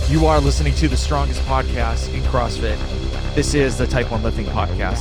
You are listening to the strongest podcast in CrossFit. This is the Type 1 Lifting Podcast.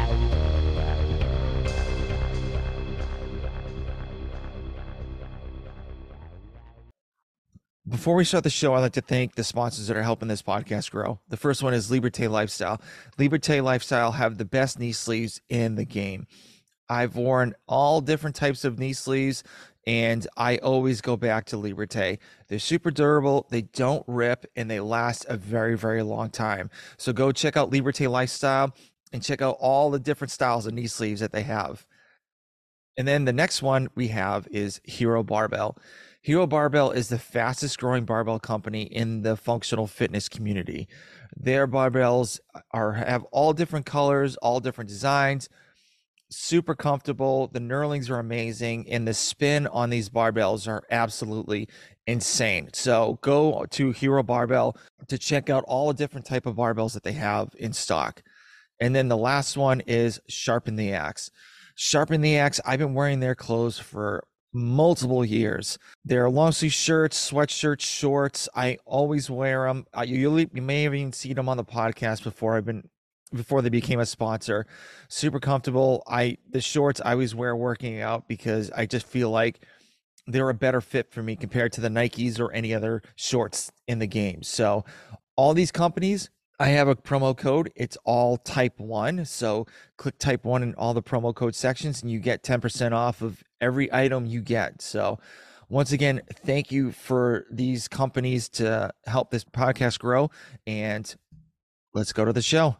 Before we start the show, I'd like to thank the sponsors that are helping this podcast grow. The first one is Liberté Lifestyle. Liberté Lifestyle have the best knee sleeves in the game. I've worn all different types of knee sleeves, and I always go back to Liberté. They're super durable, they don't rip, and they last a very, very long time. So go check out Liberté Lifestyle and check out all the different styles of knee sleeves that they have. And then the next one we have is Hero Barbell. Hero Barbell is the fastest growing barbell company in the functional fitness community. Their barbells have all different colors, all different designs, super comfortable. The knurlings are amazing, and the spin on these barbells are absolutely insane. So go to Hero Barbell to check out all the different type of barbells that they have in stock. And then the last one is Sharpen the Axe. Sharpen the Axe, I've been wearing their clothes for multiple years. They're long sleeve shirts, sweatshirts, shorts. I always wear them. You may have even seen them on the podcast before they became a sponsor. Super comfortable. The shorts I always wear working out because I just feel like they're a better fit for me compared to the Nikes or any other shorts in the game. So all these companies, I have a promo code. It's all Type 1. So click Type 1 in all the promo code sections and you get 10% off of every item you get. So once again, thank you for these companies to help this podcast grow. And let's go to the show.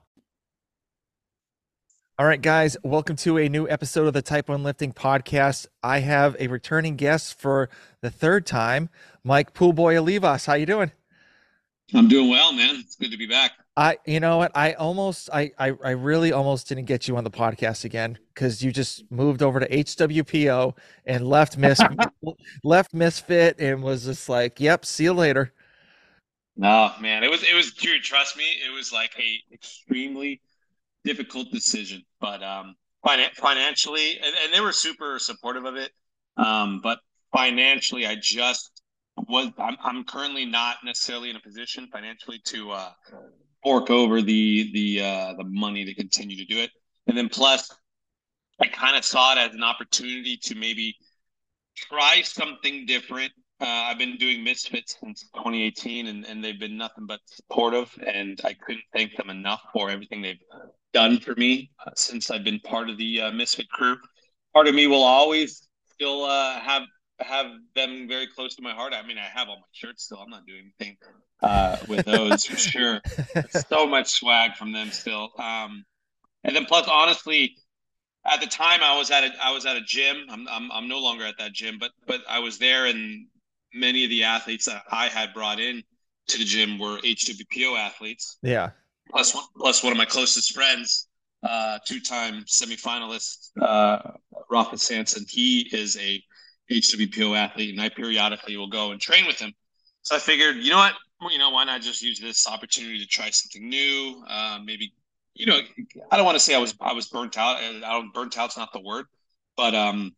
All right, guys, welcome to a new episode of the Type 1 Lifting Podcast. I have a returning guest for the third time, Mike Poolboy Olivas. How you doing? I'm doing well, man. It's good to be back. You know what? I really almost didn't get you on the podcast again because you just moved over to HWPO and left Misfit and was just like, "Yep, see you later." No, man, it was dude, trust me, it was like a extremely difficult decision, but financially, and they were super supportive of it. But financially, I'm currently not necessarily in a position financially to fork over the money to continue to do it. And then plus, I kind of saw it as an opportunity to maybe try something different. I've been doing Misfits since 2018, and they've been nothing but supportive, and I couldn't thank them enough for everything they've done for me since I've been part of the Misfit crew. Part of me will always still have them very close to my heart. I mean, I have all my shirts still. I'm not doing anything with those for sure. So much swag from them still. And then plus, honestly, at the time I was at a gym. I'm no longer at that gym, but I was there, and many of the athletes that I had brought in to the gym were HWPO athletes. Yeah. Plus one of my closest friends, two-time semifinalist, Rafa Sanson. He is a HWPO athlete, and I periodically will go and train with him. So I figured, you know what? Why not just use this opportunity to try something new? Maybe, I don't want to say I was burnt out. Burnt out's not the word, but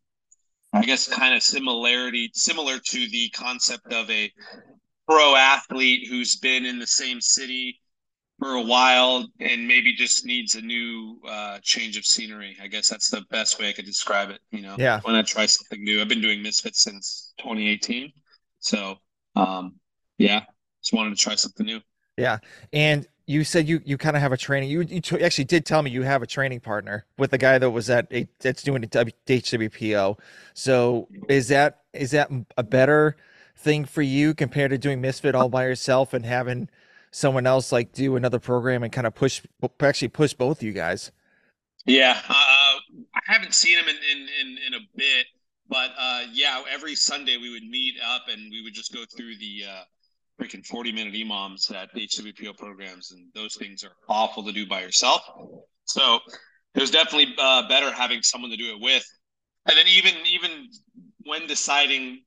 I guess kind of similar to the concept of a pro athlete who's been in the same city for a while and maybe just needs a new change of scenery. I guess that's the best way I could describe it. Yeah. Why not try something new? I've been doing Misfits since 2018, so yeah, just wanted to try something new. Yeah. And you said you kind of have a training. You actually did tell me you have a training partner with the guy that was that's doing the HWPO. So is that a better thing for you compared to doing Misfit all by yourself and having someone else like do another program and kind of push both of you guys? Yeah, I haven't seen him in a bit, but yeah, every Sunday we would meet up and we would just go through the freaking 40-minute EMOMs at HWPO programs, and those things are awful to do by yourself. So it was definitely better having someone to do it with. And then even when deciding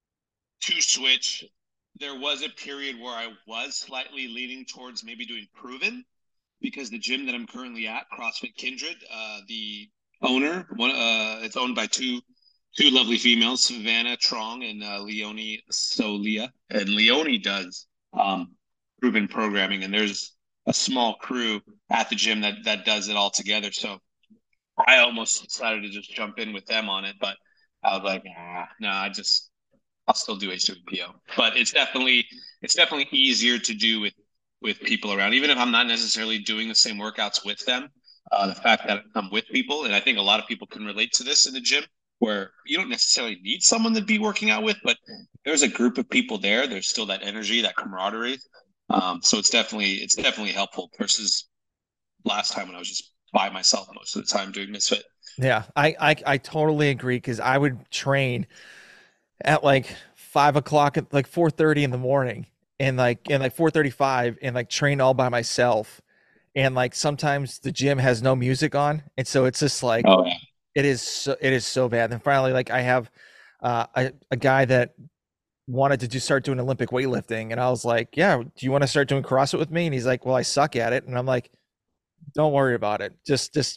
to switch, there was a period where I was slightly leaning towards maybe doing Proven, because the gym that I'm currently at, CrossFit Kindred, the owner, it's owned by two lovely females, Savannah Trong and Leonie Solia. And Leonie does proven programming, and there's a small crew at the gym that does it all together. So I almost decided to just jump in with them on it, but I was like, no, I'll still do H2PO. But it's definitely easier to do with people around, even if I'm not necessarily doing the same workouts with them. The fact that I'm with people, and I think a lot of people can relate to this in the gym, where you don't necessarily need someone to be working out with, but there's a group of people there. There's still that energy, that camaraderie. So it's definitely helpful versus last time when I was just by myself most of the time doing Misfit. Yeah, I totally agree because I would train at like 5 o'clock at like 4:30 in the morning and like 4:35 and like train all by myself. And like sometimes the gym has no music on. And so it's just like Oh yeah, it is so bad. And finally, like I have a guy that wanted to just start doing Olympic weightlifting. And I was like, yeah, do you want to start doing CrossFit with me? And he's like, well, I suck at it. And I'm like, don't worry about it. Just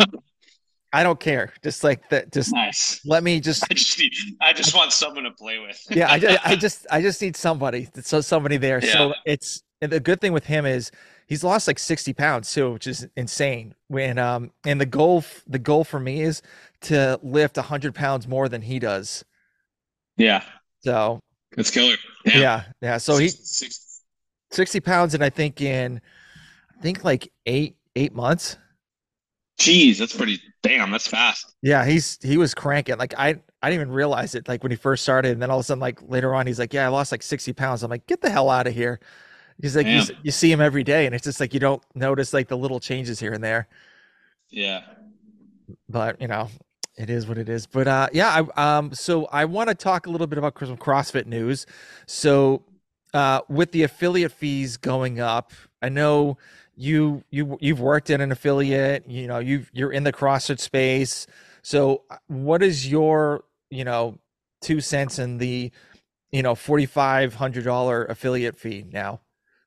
I don't care. Just like that. Just nice. let me just I just want someone to play with. yeah. I just need somebody. So somebody there. Yeah, So it's and the good thing with him is he's lost like 60 pounds too, which is insane. When and the goal for me is to lift 100 pounds more than he does. yeah, So that's killer. Damn, yeah. So he 6. 60 pounds, and I think like 8 months. Jeez, that's pretty. Damn, that's fast. Yeah, he was cranking. Like I didn't even realize it like when he first started, and then all of a sudden like later on he's like, yeah, I lost like 60 pounds. I'm like, get the hell out of here. He's like, Damn. you see him every day, and it's just like you don't notice like the little changes here and there. Yeah. But it is what it is. But yeah, so I want to talk a little bit about some CrossFit news. So with the affiliate fees going up, I know you've worked in an affiliate, you're in the CrossFit space. So what is your, 2 cents in the, $4,500 affiliate fee now?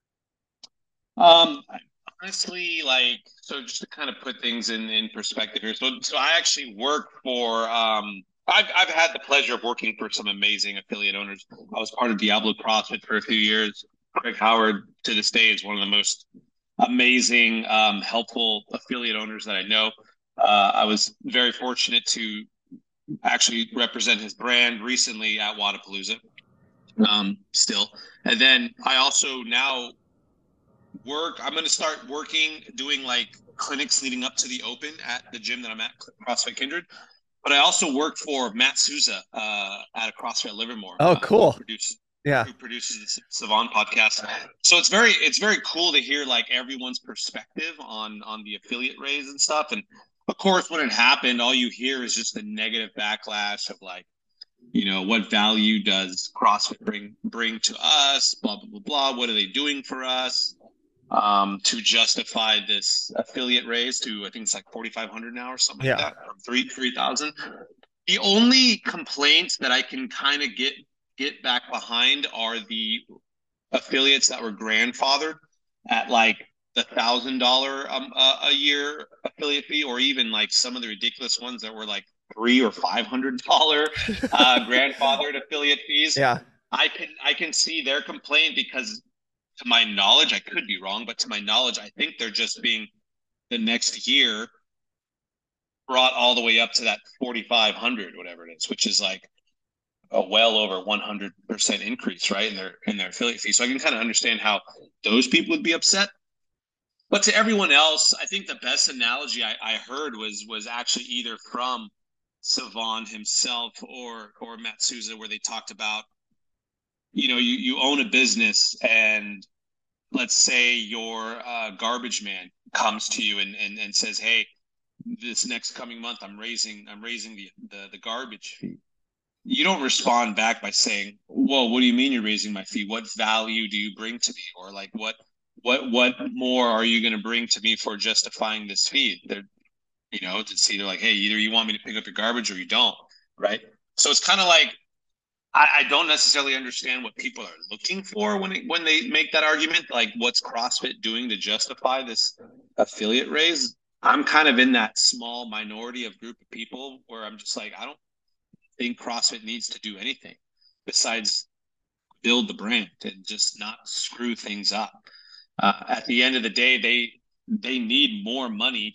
Um, Honestly, like, so just to kind of put things in perspective here. So I actually work for I've had the pleasure of working for some amazing affiliate owners. I was part of Diablo CrossFit for a few years. Craig Howard to this day is one of the most amazing, helpful affiliate owners that I know. I was very fortunate to actually represent his brand recently at Wadapalooza. Still, and then I also now I'm going to start working, doing like clinics leading up to the open at the gym that I'm at, CrossFit Kindred. But I also work for Matt Souza at a CrossFit Livermore, Oh, who cool. produces Yeah. who produces the Savon podcast. So it's very cool to hear like everyone's perspective on the affiliate raise and stuff. And of course, when it happened, all you hear is just the negative backlash of like, what value does CrossFit bring to us? Blah blah blah blah. What are they doing for us? To justify this affiliate raise to I think it's like 4,500 now or something like Yeah. that, or 3,000. The only complaints that I can kind of get back behind are the affiliates that were grandfathered at like the $1,000 a year affiliate fee, or even like some of the ridiculous ones that were like $300 or $500 grandfathered affiliate fees. Yeah. I can see their complaint because to my knowledge, I could be wrong, but to my knowledge, I think they're just being the next year brought all the way up to that 4,500, whatever it is, which is like a well over 100% increase, right, in their affiliate fee. So I can kind of understand how those people would be upset. But to everyone else, I think the best analogy I heard was actually either from Savon himself or Matt Souza, where they talked about, you own a business, and let's say your garbage man comes to you and says, hey, this next coming month I'm raising the garbage fee. You don't respond back by saying, whoa, what do you mean you're raising my fee? What value do you bring to me? Or like what more are you going to bring to me for justifying this fee? It's either like, hey, either you want me to pick up your garbage or you don't, right? So it's kind of like I don't necessarily understand what people are looking for when they make that argument. Like, what's CrossFit doing to justify this affiliate raise? I'm kind of in that small minority of group of people where I'm just like, I don't think CrossFit needs to do anything besides build the brand and just not screw things up. At the end of the day, they need more money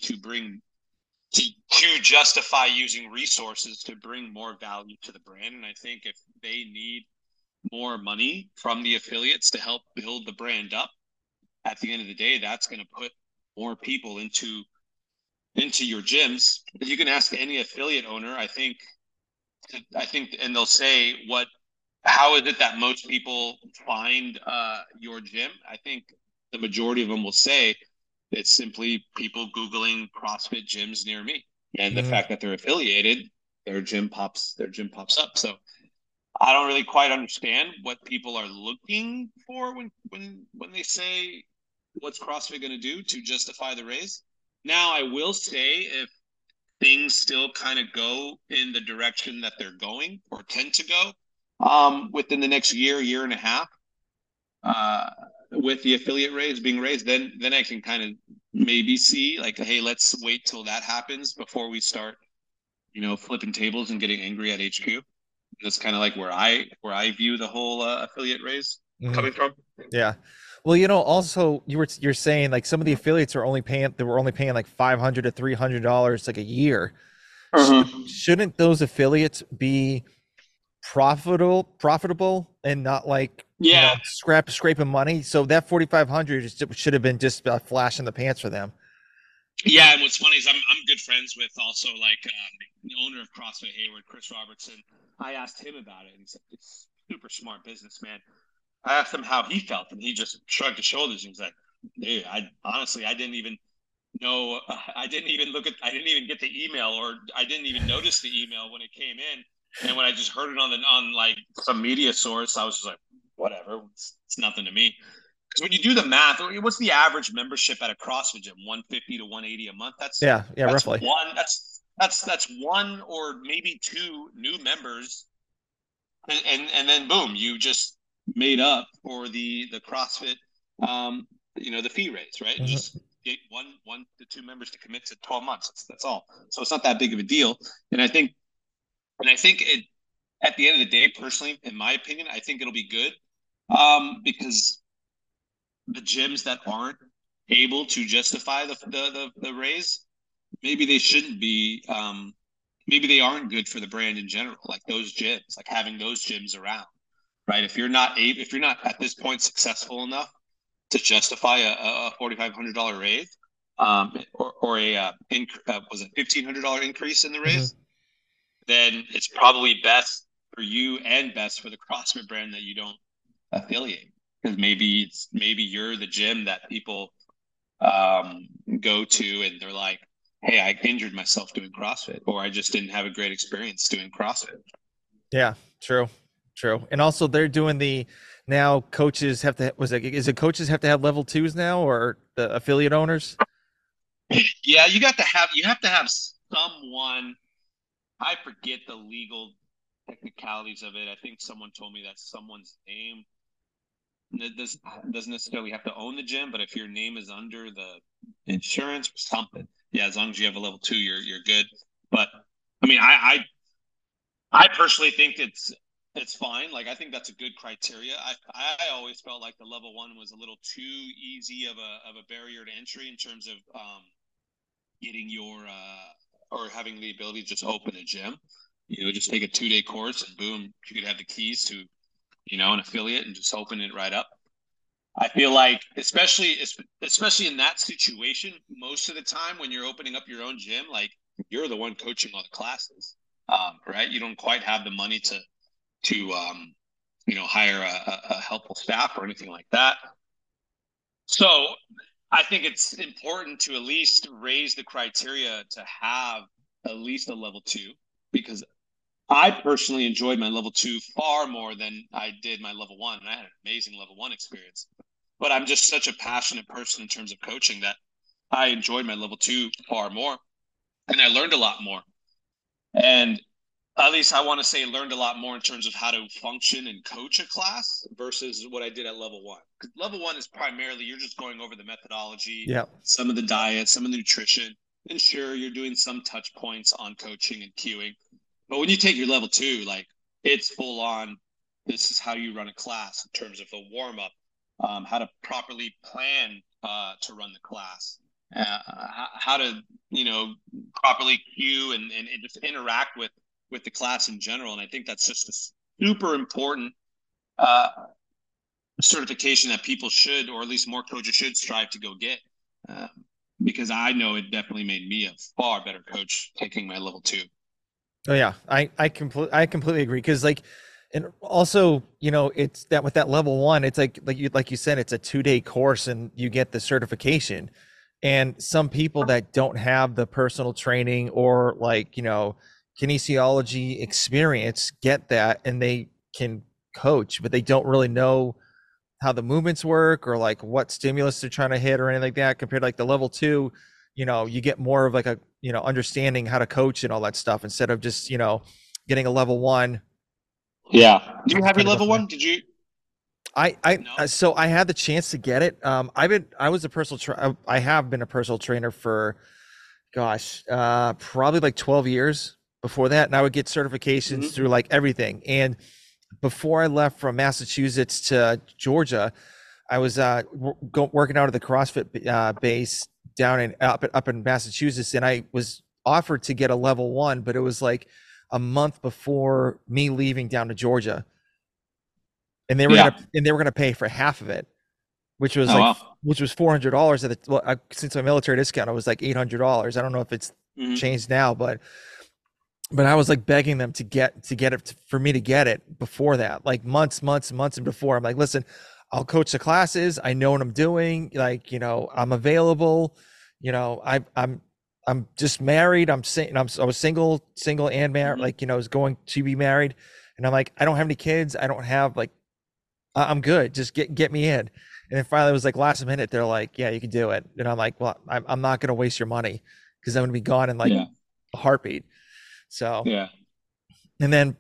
to justify using resources to bring more value to the brand. And I think if they need more money from the affiliates to help build the brand up, at the end of the day, that's going to put more people into your gyms. You can ask any affiliate owner, I think, and they'll say, how is it that most people find your gym? I think the majority of them will say it's simply people Googling CrossFit gyms near me. And the fact that they're affiliated, their gym pops up. So I don't really quite understand what people are looking for when they say, what's CrossFit going to do to justify the raise? Now, I will say, if things still kind of go in the direction that they're going or tend to go within the next year and a half, with the affiliate raise being raised, then I can kind of maybe see like, hey, let's wait till that happens before we start, flipping tables and getting angry at HQ. That's kind of like where I view the whole affiliate raise coming from. Yeah. Well, also you're saying like some of the affiliates were only paying like $500 to $300 like a year. Shouldn't those affiliates be profitable and not like scraping money? So that 4,500 should have been just a flash in the pants for them. Yeah, and what's funny is I'm good friends with also like the owner of CrossFit Hayward, Chris Robertson. I asked him about it, and he said it's super smart businessman. I asked him how he felt, and he just shrugged his shoulders and was like, "Dude, I didn't even know. I didn't even get the email, or I didn't even notice the email when it came in. And when I just heard it on like some media source, I was just like, whatever, it's nothing to me." Because when you do the math, what's the average membership at a CrossFit gym? 150 to 180 a month. That's roughly one. That's one or maybe two new members, and then boom, you just made up for the CrossFit, the fee raise, right? Just get one to two members to commit to 12 months. That's all. So it's not that big of a deal. And I think it, at the end of the day, personally, in my opinion, I think it'll be good, because the gyms that aren't able to justify the raise, maybe they shouldn't be. Maybe they aren't good for the brand in general. Like those gyms, like having those gyms around, right? If you're not at this point successful enough to justify a $4,500 raise, or a was it $1,500 increase in the raise, then it's probably best for you and best for the CrossFit brand that you don't affiliate. Because maybe you're the gym that people go to and they're like, hey, I injured myself doing CrossFit, or I just didn't have a great experience doing CrossFit. Yeah, true. And also they're doing now coaches have to, coaches have to have level 2s now, or the affiliate owners? Yeah, you have to have someone. I forget the legal technicalities of it. I think someone told me that someone's name doesn't necessarily have to own the gym, but if your name is under the insurance or something, yeah, as long as you have a level 2, you're good. But I mean, I personally think it's fine. Like, I think that's a good criteria. I always felt like the level 1 was a little too easy of a barrier to entry in terms of getting your or having the ability to just open a gym. Just take a 2-day course and boom, you could have the keys to an affiliate and just open it right up. I feel like, especially in that situation, most of the time when you're opening up your own gym, like, you're the one coaching all the classes, right? You don't quite have the money to hire a helpful staff or anything like that. So I think it's important to at least raise the criteria to have at least a level 2, because I personally enjoyed my level 2 far more than I did my level 1. And I had an amazing level 1 experience, but I'm just such a passionate person in terms of coaching that I enjoyed my level 2 far more, and I learned a lot more. And at least I want to say learned a lot more in terms of how to function and coach a class versus what I did at level 1. Because level 1 is primarily, you're just going over the methodology, some of the diet, some of the nutrition, and sure, you're doing some touch points on coaching and cueing. But when you take your level 2, like, it's full on this is how you run a class in terms of a warm up, how to properly plan to run the class, how to properly cue and just interact with the class in general. And I think that's just a super important uh, certification that people should, or at least more coaches should, strive to go get. Uh, because I know it definitely made me a far better coach taking my level 2. Oh yeah, I completely agree because like, and also it's that with that level one, it's like you said, it's a 2-day course and you get the certification. And some people that don't have the personal training or like kinesiology experience get that and they can coach, but they don't really know how the movements work or like what stimulus they're trying to hit or anything like that. Compared to like the level two, you get more of like a understanding how to coach and all that stuff instead of just getting a level one. Yeah. Do you have your Kind of go level from there. 1? Did you? No. So I had the chance to get it. I was a I have been a personal trainer for, gosh, probably like 12 years before that. And I would get certifications through Mm-hmm. like everything. And before I left from Massachusetts to Georgia, I was working out at the CrossFit base down in up in Massachusetts, and I was offered to get a level one, but it was like a month before me leaving down to Georgia, and Yeah. they were gonna pay for half of it, which was Oh like wow. $400 at the since my military discount, it was like $800. I don't know if it's Mm-hmm. changed now, but I was like begging them to get it for me to get it before that, like months and before. I'm like, listen, I'll coach the classes. I know what I'm doing. Like, I'm available. I'm just married. I was single and married. Mm-hmm. Like, I was going to be married, and I'm like, I don't have any kids. I don't have like, I'm good. Just get me in. And then finally, it was like last minute. They're like, yeah, you can do it. And I'm like, well, I'm not gonna waste your money because I'm gonna be gone in like Yeah. a heartbeat. So, Yeah. and then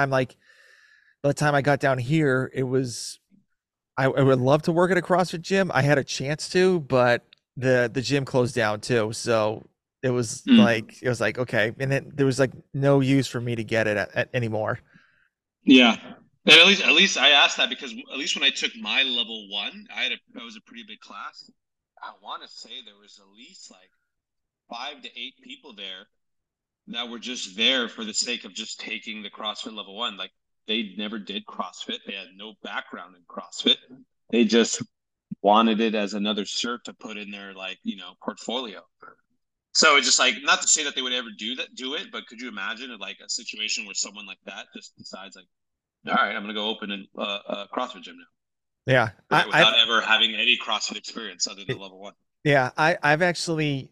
by the time I got down here, it was I would love to work at a CrossFit gym. I had a chance to, but the gym closed down too. So Mm. it was like okay, and then there was like no use for me to get it anymore. Yeah. And at least I asked that because at least when I took my level 1, that was a pretty big class. I want to say there was at least like 5 to 8 people there that were just there for the sake of just taking the CrossFit level 1. Like they never did CrossFit. They had no background in CrossFit. They just wanted it as another cert to put in their portfolio. So it's just like not to say that they would ever do it, but could you imagine like a situation where someone like that just decides like, all right, I'm gonna go open a CrossFit gym Yeah, now, right? Without ever having any CrossFit experience other than level 1. I've actually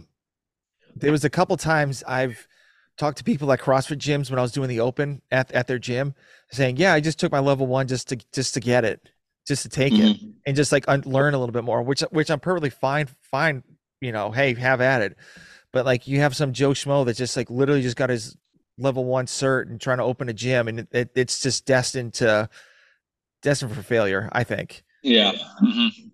there was a couple times I've talked to people at CrossFit gyms when I was doing the open at their gym, saying, "Yeah, I just took my level one just to get it, just to take it, Mm-hmm. and just like learn a little bit more." Which I'm perfectly fine. Hey, have at it. But like you have some Joe Schmo that just like literally just got his level one cert and trying to open a gym, and it's just destined for failure, I think. Yeah, mm-hmm.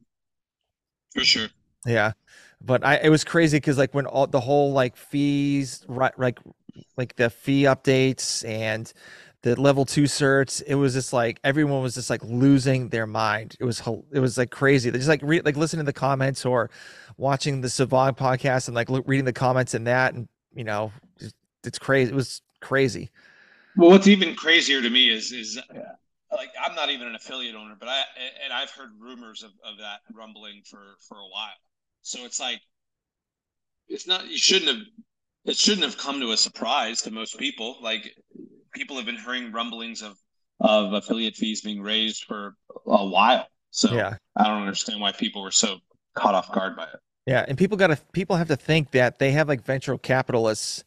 For sure. Yeah. But it was crazy because like when all the whole like fees, right, like the fee updates and the level two certs, it was just like everyone was just like losing their mind. It was like crazy. They just like like listening to the comments or watching the Savant podcast and like reading the comments in that, and just, it's crazy. It was crazy. Well, what's even crazier to me is like I'm not even an affiliate owner, but I've heard rumors of that rumbling for a while. So it's like it's not you shouldn't have it shouldn't have come to a surprise to most people. Like people have been hearing rumblings of affiliate fees being raised for a while. So Yeah. I don't understand why people were so caught off guard by it. Yeah. And people have to think that they have like venture capitalists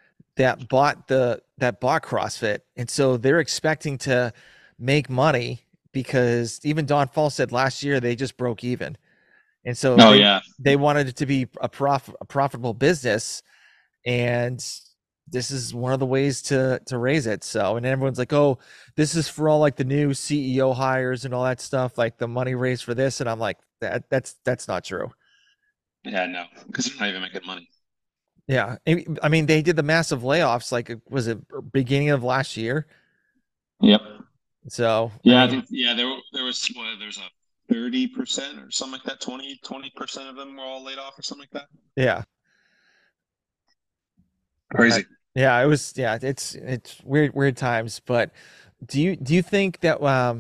that bought CrossFit, and so they're expecting to make money because even Don Fall said last year they just broke even, and so Oh yeah. they wanted it to be a profitable business, and this is one of the ways to raise it. So, and everyone's like, oh, this is for all like the new CEO hires and all that stuff, like the money raised for this, and I'm like, that's not true. Yeah, no, because they're not even making money. Yeah, I mean, they did the massive layoffs. Like, was it beginning of last year? Yep. So, I Yeah, I mean, think there was there's a 30% or something like that, 20% of them were all laid off or something like that. yeah. Uh, Crazy. yeah, it was yeah, it's weird times, but do you think that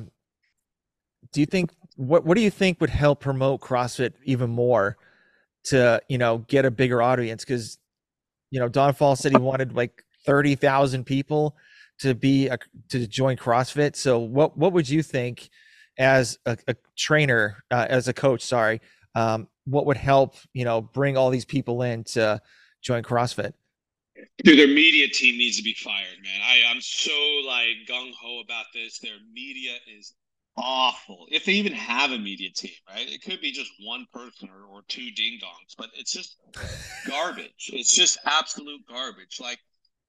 do you think what do you think would help promote CrossFit even more to, get a bigger audience? Because Don Fall said he wanted like 30,000 people to to join CrossFit. So what would you think as a trainer, as a coach, sorry, what would help, bring all these people in to join CrossFit? Dude, their media team needs to be fired, man. I'm so like gung ho about this. Their media is awful. If they even have a media team, right? It could be just one person or two ding dongs, but it's just garbage. It's just absolute garbage. Like,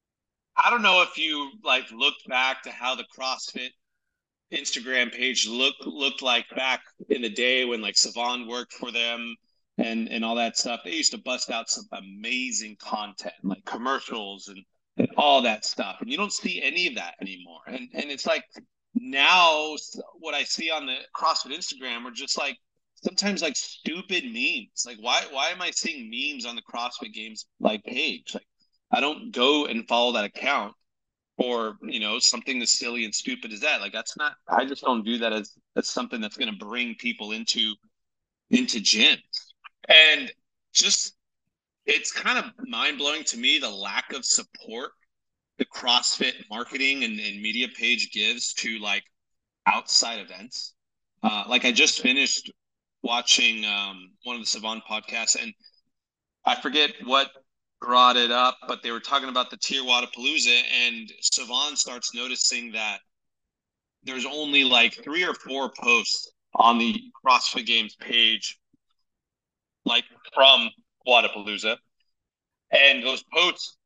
I don't know if you like looked back to how the CrossFit Instagram page looked like back in the day when like Savon worked for them and all that stuff. They used to bust out some amazing content, like commercials and all that stuff. And you don't see any of that anymore. And it's like now what I see on the CrossFit Instagram are just like sometimes like stupid memes. Like why am I seeing memes on the CrossFit Games like page? Like I don't go and follow that account or something as silly and stupid as that. Like that's not, I just don't do that as something that's going to bring people into gyms. And just it's kind of mind-blowing to me the lack of support the CrossFit marketing and media page gives to like outside events. Like I just finished watching one of the Savant podcasts, and I forget what brought it up, but they were talking about the Tier Wadapalooza, and Savan starts noticing that there's only like 3 or 4 posts on the CrossFit Games page, like from Wadapalooza, and those posts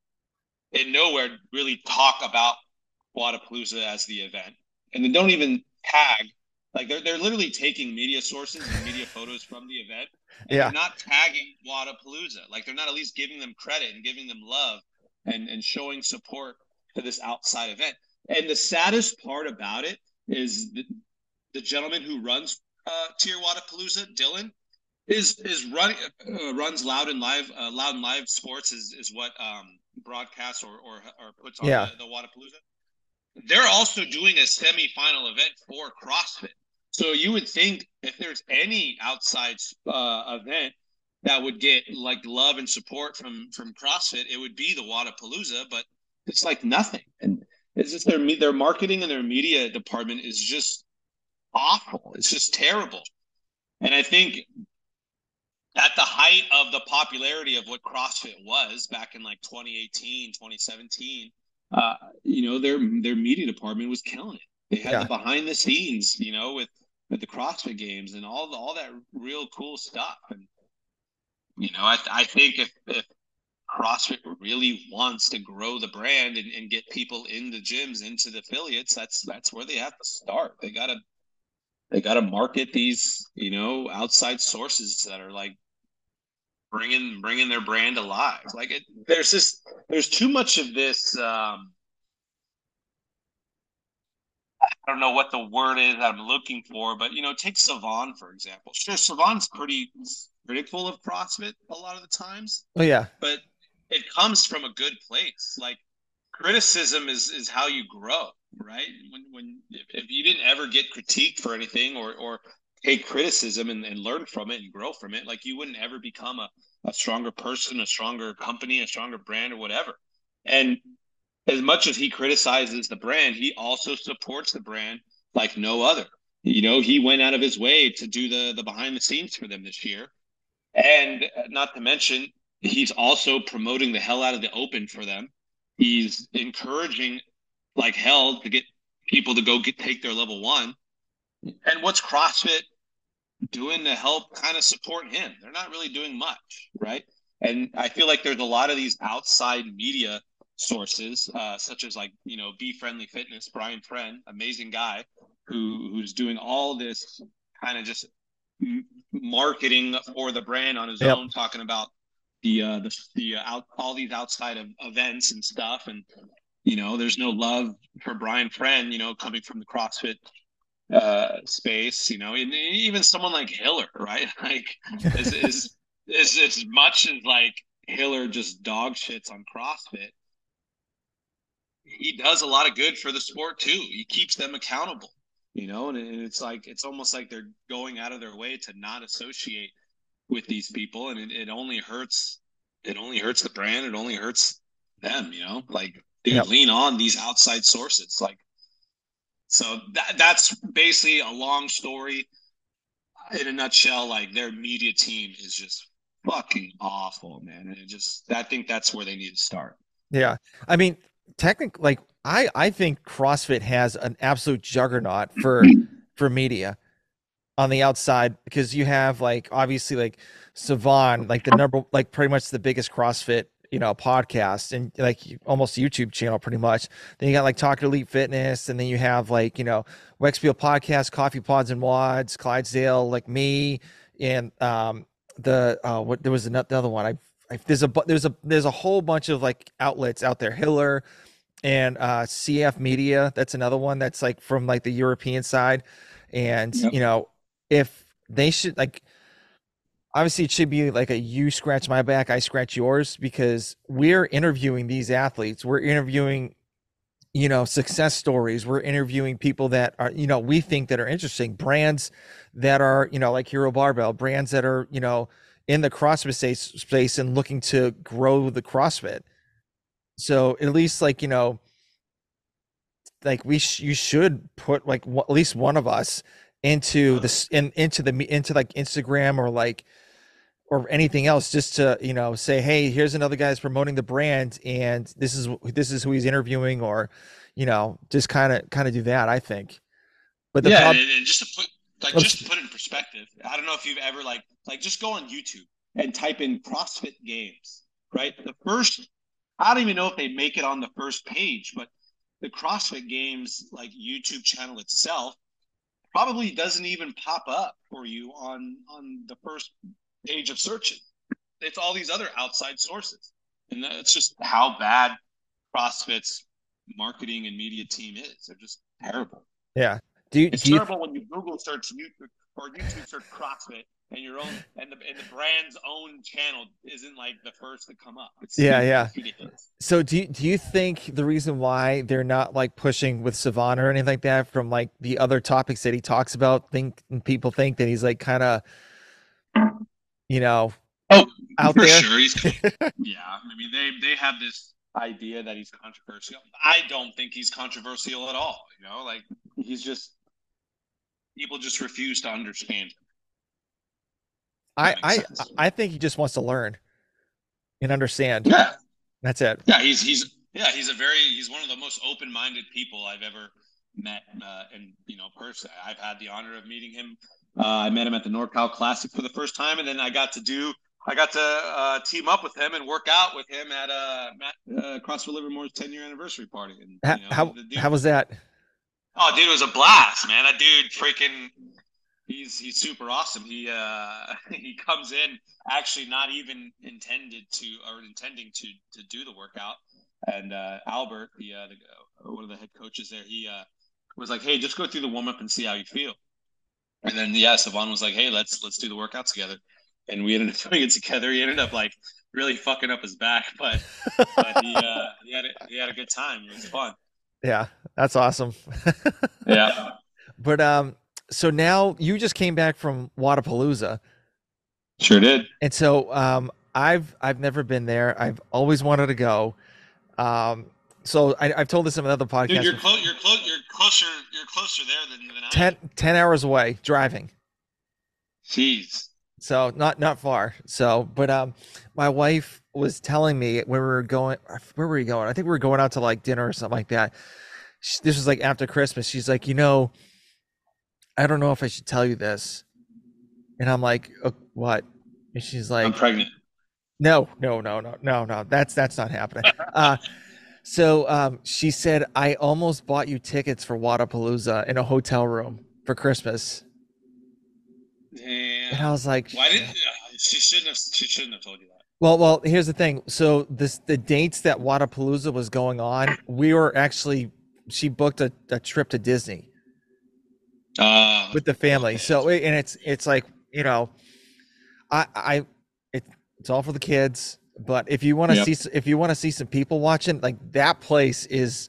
in nowhere really talk about Wadapalooza as the event, and they don't even tag. Like they're literally taking media sources and media photos from the event, and they're Yeah. not tagging Wadapalooza. Like they're not at least giving them credit and giving them love and showing support to this outside event. And the saddest part about it is the gentleman who runs Tier Wadapalooza, Dylan, is running runs Loud and Live Sports is what broadcasts or puts on Yeah. the Wadapalooza. They're also doing a semifinal event for CrossFit. So you would think if there's any outside event that would get like love and support from CrossFit, it would be the Wadapalooza, but it's like nothing. And it's just their marketing and their media department is just awful. It's just terrible. And I think at the height of the popularity of what CrossFit was back in like 2018, 2017, their media department was killing it. They had the Yeah. behind the scenes, with the CrossFit Games and all that real cool stuff. And I think if CrossFit really wants to grow the brand and get people in the gyms, into the affiliates, that's where they have to start. They gotta market these, outside sources that are like bringing their brand alive. Like there's too much of this. I don't know what the word is that I'm looking for, but take Savan for example. Sure, Savan's pretty critical of CrossFit a lot of the times, Oh yeah. but it comes from a good place. Like criticism is how you grow, right? When if you didn't ever get critiqued for anything or take criticism and learn from it and grow from it, like you wouldn't ever become a stronger person, a stronger company, a stronger brand, or whatever. And as much as he criticizes the brand, he also supports the brand like no other. He went out of his way to do the behind the scenes for them this year. And not to mention, he's also promoting the hell out of the open for them. He's encouraging like hell to get people to go take their level one. And what's CrossFit doing to help kind of support him? They're not really doing much, right? And I feel like there's a lot of these outside media sources, such as like Be Friendly Fitness, Brian Friend, amazing guy, who's doing all this kind of just marketing for the brand on his Yep. own, talking about all these outside of events and stuff, and There's no love for Brian Friend, coming from the CrossFit space, and even someone like Hiller, right? Like, as much as like Hiller just dog shits on CrossFit, he does a lot of good for the sport too. He keeps them accountable, and it's like it's almost like they're going out of their way to not associate with these people, and it only hurts. It only hurts the brand. It only hurts them. Like, dude, Yep. lean on these outside sources. Like, so that's basically a long story in a nutshell. Like, their media team is just fucking awful, man. And I think that's where they need to start. Yeah. I mean, technically, like I think CrossFit has an absolute juggernaut for media on the outside, because you have like obviously like Savan, like the number, like pretty much the biggest CrossFit, podcast, and like almost YouTube channel pretty much. Then you got like Talk Elite Fitness, and then you have like, Wexfield Podcast, Coffee Pods and Wads, Clydesdale, like me, and what there was another, the other one. There's a whole bunch of like outlets out there. Hiller and CF Media, that's another one that's like from like the European side. And Yep. if they should, like, obviously it should be like a you scratch my back, I scratch yours, because we're interviewing these athletes. We're interviewing, success stories. We're interviewing people that are, we think that are interesting, brands that are, like Hero Barbell, brands that are, in the CrossFit space and looking to grow the CrossFit. So at least like, like you should put like at least one of us into this into like Instagram or anything else, just to say, hey, here's another guy's promoting the brand, and this is who he's interviewing, or just kind of do that, I think. But the Yeah, problem, and just to put it in perspective, I don't know if you've ever like just go on YouTube and type in CrossFit Games, right? I don't even know if they make it on the first page, but the CrossFit Games like YouTube channel itself probably doesn't even pop up for you on the first page of searches. It's all these other outside sources, and that's just how bad CrossFit's marketing and media team is. They're just terrible. yeah. It's Do you terrible when you Google search YouTube or YouTube search CrossFit and your own and the brand's own channel isn't like the first to come up. It's Yeah, stupid. yeah. It's ridiculous. So do you think the reason why they're not like pushing with Savan or anything like that, from like the other topics that he talks about, think people think that he's like kind of, you know, Oh, out for there? sure. Yeah. I mean, they have this idea that he's controversial. I don't think he's controversial at all. Like, he's just people just refuse to understand him. I That makes I sense. I think he just wants to learn and understand. Yeah. That's it. Yeah, he's one of the most open minded people I've ever met, and personally, I've had the honor of meeting him. I met him at the NorCal Classic for the first time, and then I got to team up with him and work out with him at CrossFit Livermore's 10-year anniversary party. And the How dude, was that? oh, dude, it was a blast, man. That dude, freaking, he's super awesome. He he comes in actually not even intending to do the workout, and Albert, one of the head coaches there, he was like, "Hey, just go through the warm up and see how you feel." And then Savan was like, "Hey, let's do the workout together," and we ended up doing it together. He ended up like really fucking up his back, but he had a good time. It was fun. Yeah, that's awesome. Yeah, But so now you just came back from Wadapalooza, sure did. and so I've never been there. I've always wanted to go. So I've told this in another Dude, podcast. you're close. You're closer there than I am. 10 hours away driving. Jeez. So not far. So, but my wife was telling me when we were going, where were we going? I think we were going out to like dinner or something like that. This was like after Christmas. She's like, I don't know if I should tell you this. And I'm like, what? And she's I'm like, pregnant. no, no, no, no, no, no. That's not happening. So she said, I almost bought you tickets for Wadapalooza in a hotel room for Christmas. And I Damn. was like, Why did she shouldn't have told you that. Well, here's the thing. So the dates that Wadapalooza was going on, we were actually she booked a trip to Disney with the family. Okay. So and it's like, you know, I it, it's all for the kids, but if you want to Yep. see if you want to see some people watching, like that place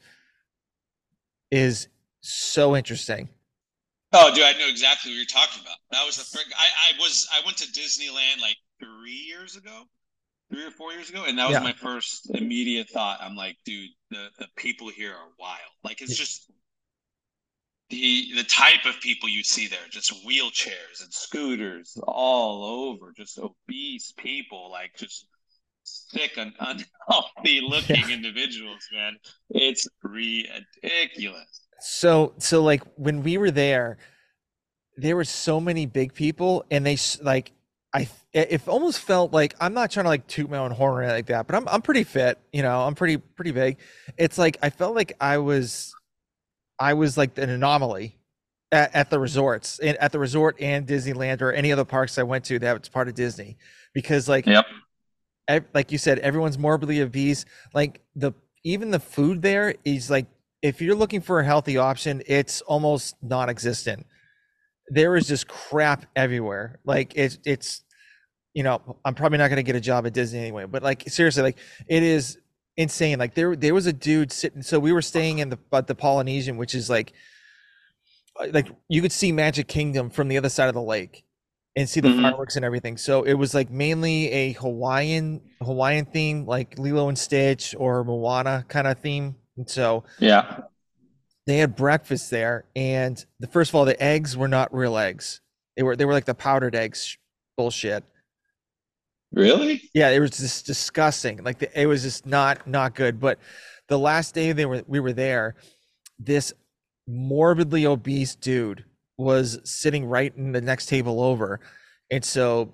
is so interesting. Oh, dude, I know exactly what you're talking about. That was the first. I went to Disneyland like 3 years ago, 3 or 4 years ago, and that was Yeah. my first immediate thought. I'm like, dude, the people here are wild. Like it's just the type of people you see there, just wheelchairs and scooters all over, just obese people, like just sick and unhealthy Yeah. looking individuals, man. It's ridiculous. So like when we were there were so many big people, and like it almost felt like, I'm not trying to like toot my own horn or anything like that, but I'm pretty fit, you know, I'm pretty big. It's like I felt like I was like an anomaly at the resorts and at the resort and Disneyland or any other parks I went to that was part of Disney, because like Yep. like you said, everyone's morbidly obese. Like even the food there is like, if you're looking for a healthy option, it's almost non-existent. There is just crap everywhere. Like it's you know, I'm probably not going to get a job at Disney anyway, but like seriously, like it is insane. Like there was a dude sitting. So we were staying in the Polynesian, which is like you could see Magic Kingdom from the other side of the lake and see the Mm-hmm. fireworks and everything. So it was like mainly a Hawaiian theme, like Lilo and Stitch or Moana kind of theme. And so Yeah. they had breakfast there, and first of all, the eggs were not real eggs. They were like the powdered eggs bullshit. Really? Yeah, it was just disgusting. Like it was just not good. But the last day we were there, this morbidly obese dude was sitting right in the next table over, and so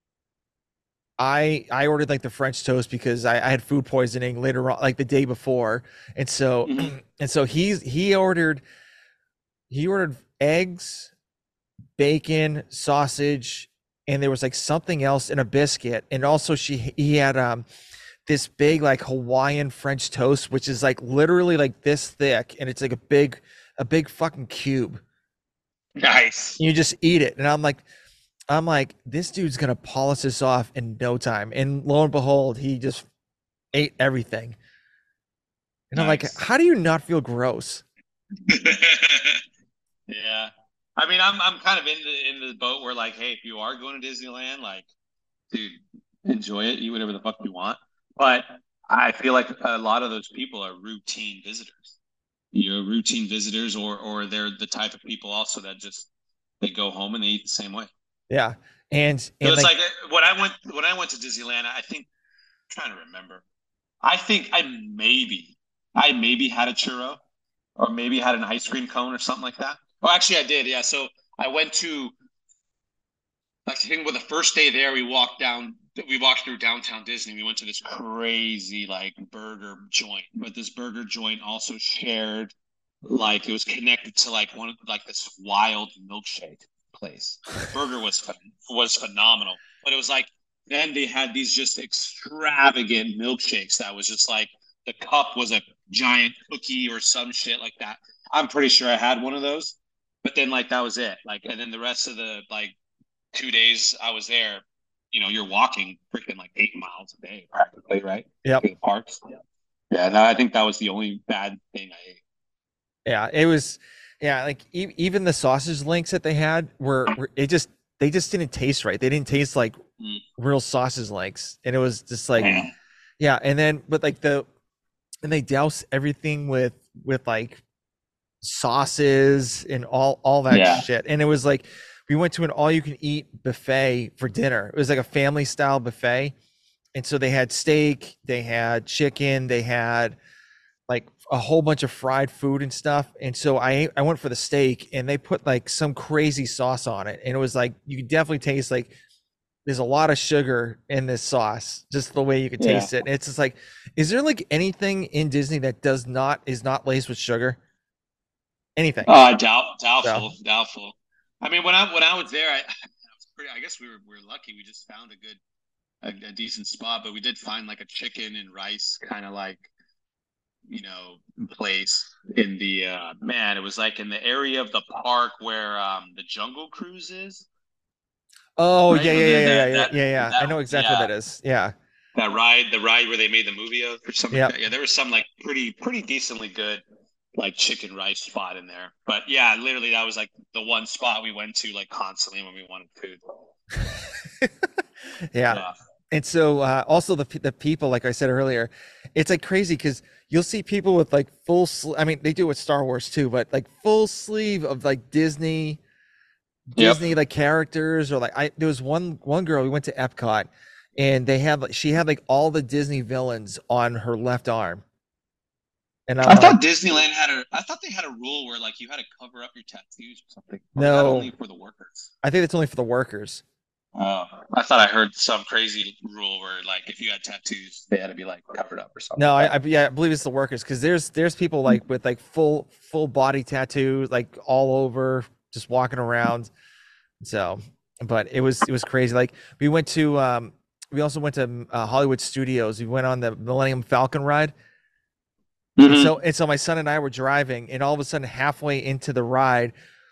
I ordered like the French toast because I had food poisoning later on, like the day before, and so Mm-hmm. and so he ordered eggs, bacon, sausage, and there was like something else in a biscuit, and also he had this big like Hawaiian French toast, which is like literally like this thick, and it's like a big fucking cube. Nice. You just eat it, and I'm like, this dude's gonna polish this off in no time. And lo and behold, he just ate everything. And I'm like, Nice. how do you not feel gross? Yeah. I mean, I'm kind of in the boat where like, hey, if you are going to Disneyland, like, dude, enjoy it, eat whatever the fuck you want. But I feel like a lot of those people are routine visitors. Routine visitors, or they're the type of people also that just they go home and they eat the same way. Yeah. And So and it's like like when I went to Disneyland, I think I'm trying to remember. I think I maybe had a churro or maybe had an ice cream cone or something like that. Oh, actually, I did. Yeah. So I went to, I think, with the first day there, we walked through downtown Disney. We went to this crazy like burger joint, but this burger joint also shared, like, it was connected to like one of like this wild milkshake place. The burger was phenomenal, but it was like then they had these just extravagant milkshakes that was just like the cup was a giant cookie or some shit like that. I'm pretty sure I had one of those, but then like that was it. Like, and then the rest of the like 2 days I was there, you're walking freaking like 8 miles a day practically, right? yep. To the parks. Yeah. Yeah, no, I think that was the only bad thing I ate. Yeah, it was yeah, like even the sausage links that they had were they just didn't taste right. They didn't taste like Mm, real sausage links. And it was just like, man. yeah, and then but like and they douse everything with like sauces and all that Yeah. shit. And it was like we went to an all you can eat buffet for dinner. It was like a family style buffet. And so they had steak, they had chicken, they had like a whole bunch of fried food and stuff. And so I went for the steak, and they put like some crazy sauce on it. And it was like you could definitely taste like there's a lot of sugar in this sauce, just the way you could Yeah. taste it. And it's just like, is there like anything in Disney that is not laced with sugar? Anything. So Doubtful. I mean, when I was there, I was pretty. I guess we were lucky. We just found a good a decent spot, but we did find like a chicken and rice kind of like, place in the man, it was like in the area of the park where the Jungle Cruise is, Oh right? yeah, Or yeah, yeah, the yeah, that yeah, that yeah, yeah. I that know exactly what yeah, that is. Yeah. that ride, the ride where they made the movie of or something like Yep. that. Yeah, there was some like pretty decently good like chicken rice spot in there. But yeah, literally that was like the one spot we went to like constantly when we wanted food. Yeah. Yeah. And so also the people, like I said earlier, it's like crazy because you'll see people with like I mean, they do it with Star Wars too, but like full sleeve of like Yep. Disney like characters, or like there was one girl, we went to Epcot, and they had like she had like all the Disney villains on her left arm. And I'm I like, thought Disneyland had I thought they had a rule where like you had to cover up your tattoos or something. Or is that no, only for the workers? I think it's only for the workers. Oh, I thought I heard some crazy rule where like if you had tattoos, they had to be like covered up or something. No, But yeah, I believe it's the workers because there's people like with like full body tattoos like all over, just walking around. So, but it was crazy. Like we also went to Hollywood Studios. We went on the Millennium Falcon ride. mm-hmm. And so my son and I were driving, and all of a sudden, halfway into the ride,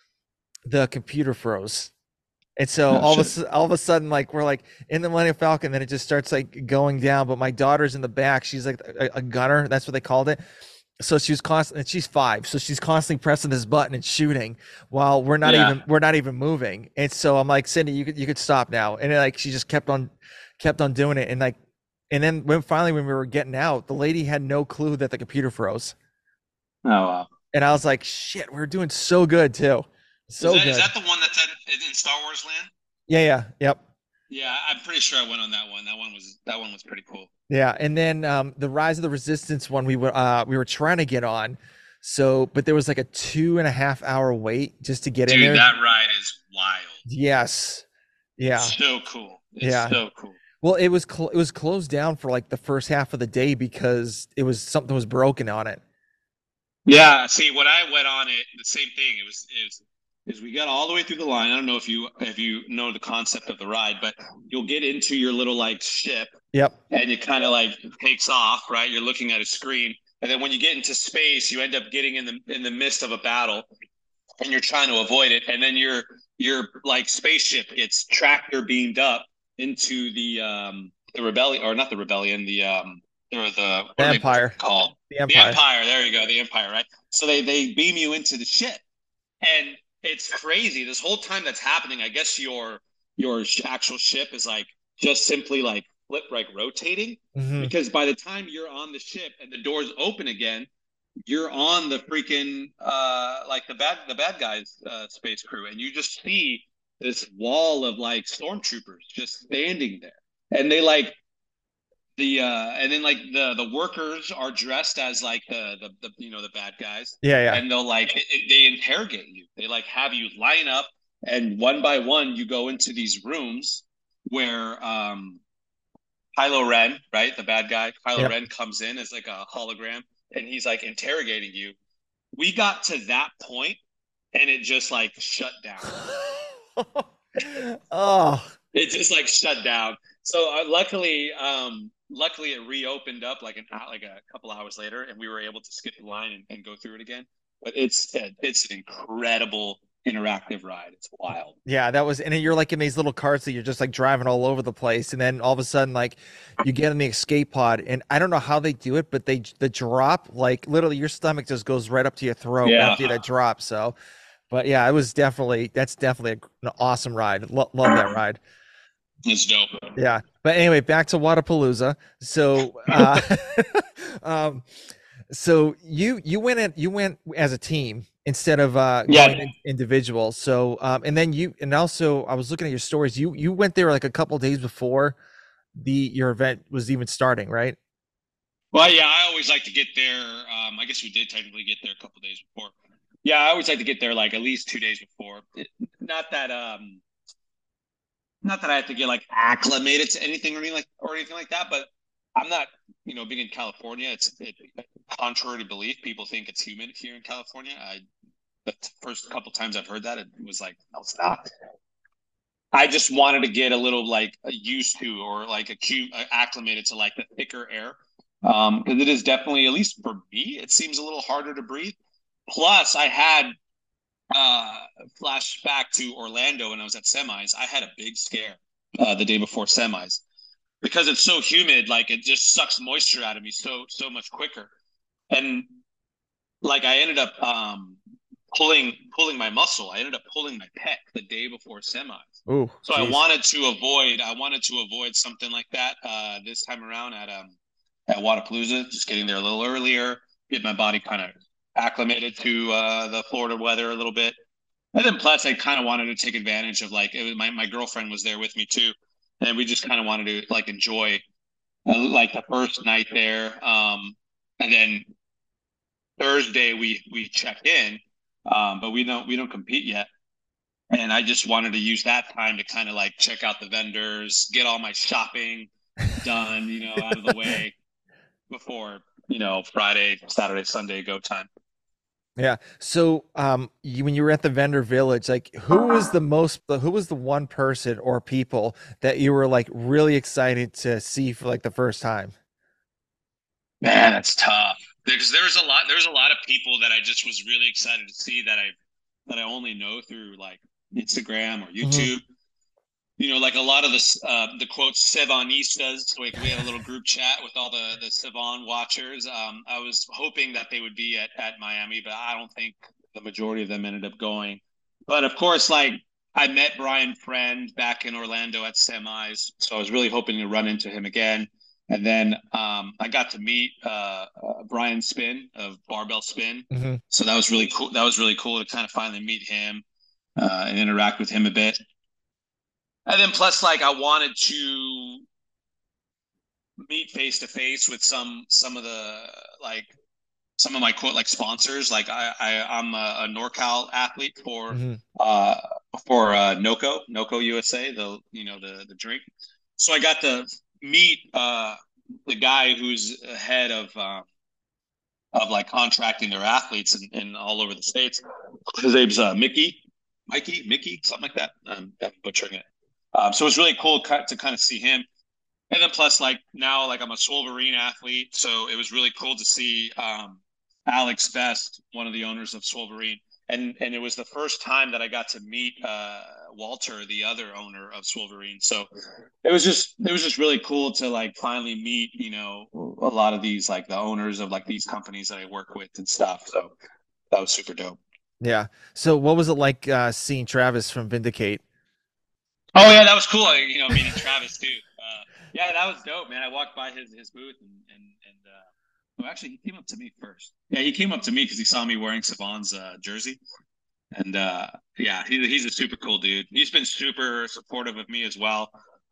the computer froze. And so Oh shit. all of a sudden, like we're like in the Millennium Falcon, then it just starts like going down. But my daughter's in the back. She's like a gunner. That's what they called it. So she was constant. She's 5, so she's constantly pressing this button and shooting while Yeah. we're not even moving. And so I'm like, Cindy, you could stop now. And like she just kept on doing it. And like, and then when we were getting out, the lady had no clue that the computer froze. Oh wow. And I was like, shit, we're doing so good too, so Is good. that the one that's in Star Wars Land? Yeah, yep. Yeah, I'm pretty sure I went on that one. That one was pretty cool. Yeah, and then the Rise of the Resistance one we were trying to get on, so but there was like a 2.5 hour wait just to get in Dude, there. that ride is wild. Yes, yeah, So cool. It's yeah. so cool. Well, it was closed down for like the first half of the day because it was something was broken on it. Yeah, see, when I went on it, the same thing. Is we got all the way through the line. I don't know if you know the concept of the ride, but you'll get into your little like ship Yep. and it kind of like takes off, right? You're looking at a screen. And then when you get into space, you end up getting in the midst of a battle and you're trying to avoid it. And then your like spaceship gets tractor beamed up into the rebellion, or not the rebellion, or the The what are they Empire. called? The The Empire. Empire. There you go, the Empire, right? So they beam you into the ship, and it's crazy. This whole time that's happening, I guess your actual ship is like just simply like flip like rotating, Hmm. because by the time you're on the ship and the doors open again, you're on the freaking like the bad guys space crew, and you just see this wall of like stormtroopers just standing there, and they like and then like the workers are dressed as like the the bad guys, Yeah, yeah. and they'll like they interrogate you. They like have you line up, and one by one you go into these rooms where Kylo Ren, right, the bad guy, Kylo Yep. Ren comes in as like a hologram, and he's like interrogating you. We got to that point, and it just like shut down. Oh, It just like shut down. So luckily it reopened up like like a couple hours later, and we were able to skip the line and go through it again. But it's an incredible interactive ride. It's wild. yeah, that was, and then you're like in these little carts that you're just like driving all over the place, and then all of a sudden, like you get in the escape pod, and I don't know how they do it, but the drop, like literally your stomach just goes right up to your throat Yeah, after that drop. So, but yeah, it was that's definitely an awesome ride. Love that ride. it's dope. Yeah, but anyway, back to Wadapalooza. So, um, so you went as a team instead of Yeah. going individual. So and then and also I was looking at your stories. You went there like a couple days before the your event was even starting, right? Well, yeah, I always like to get there. I guess we did technically get there a couple days before. Yeah, I always like to get there like at least 2 days before. Not that not that I have to get like acclimated to anything or anything like that, but I'm not, being in California, contrary to belief, people think it's humid here in California. The first couple times I've heard that, it was like, no, it's not. I just wanted to get a little like used to or like acclimated to like the thicker air. Because it is definitely, at least for me, it seems a little harder to breathe. Plus, I had uh flashback to Orlando when I was at semis. I had a big scare the day before semis because it's so humid, like it just sucks moisture out of me so much quicker. And like I ended up pulling my muscle. I ended up pulling my pec the day before semis. Ooh, So jeez. I wanted to avoid something like that this time around at Wodapalooza, just getting there a little earlier, get my body kind of acclimated to the Florida weather a little bit. And then plus I kind of wanted to take advantage of like it was my girlfriend was there with me too. And we just kind of wanted to like enjoy like the first night there. And then Thursday we check in, but we don't compete yet. And I just wanted to use that time to kind of like check out the vendors, get all my shopping done, out of the way before Friday, Saturday, Sunday go time. Yeah. So, when you were at the vendor village, like who was the one person or people that you were like really excited to see for like the first time? Man, that's tough because there's a lot of people that I just was really excited to see that I only know through like Instagram or Hmm. YouTube. Like a lot of the quote Sevonistas. Like we have a little group chat with all the Sevon watchers. I was hoping that they would be at Miami, but I don't think the majority of them ended up going. But of course, like I met Brian Friend back in Orlando at semis, so I was really hoping to run into him again. And then I got to meet Brian Spin of Barbell Spin, Hmm. so that was really cool. That was really cool to kind of finally meet him and interact with him a bit. And then plus, like, I wanted to meet face to face with some of the like some of my quote like sponsors. Like I'm a NorCal athlete Hmm. uh NOCO USA, the drink. So I got to meet the guy who's head of like contracting their athletes in all over the states. His name's Mickey, something like that. I'm butchering it. So it was really cool to kind of see him. And then plus, like now, like I'm a Swolverine athlete, so it was really cool to see Alex Best, one of the owners of Swolverine, and it was the first time that I got to meet Walter, the other owner of Swolverine. So it was just really cool to like finally meet a lot of these like the owners of like these companies that I work with and stuff. So that was super dope. Yeah. So, what was it like seeing Travis from Vindicate? Oh yeah, that was cool. Meeting Travis too. Yeah, that was dope, man. I walked by his booth and well, actually, he came up to me first. Yeah, he came up to me because he saw me wearing Savon's jersey, and yeah, he's a super cool dude. He's been super supportive of me as well,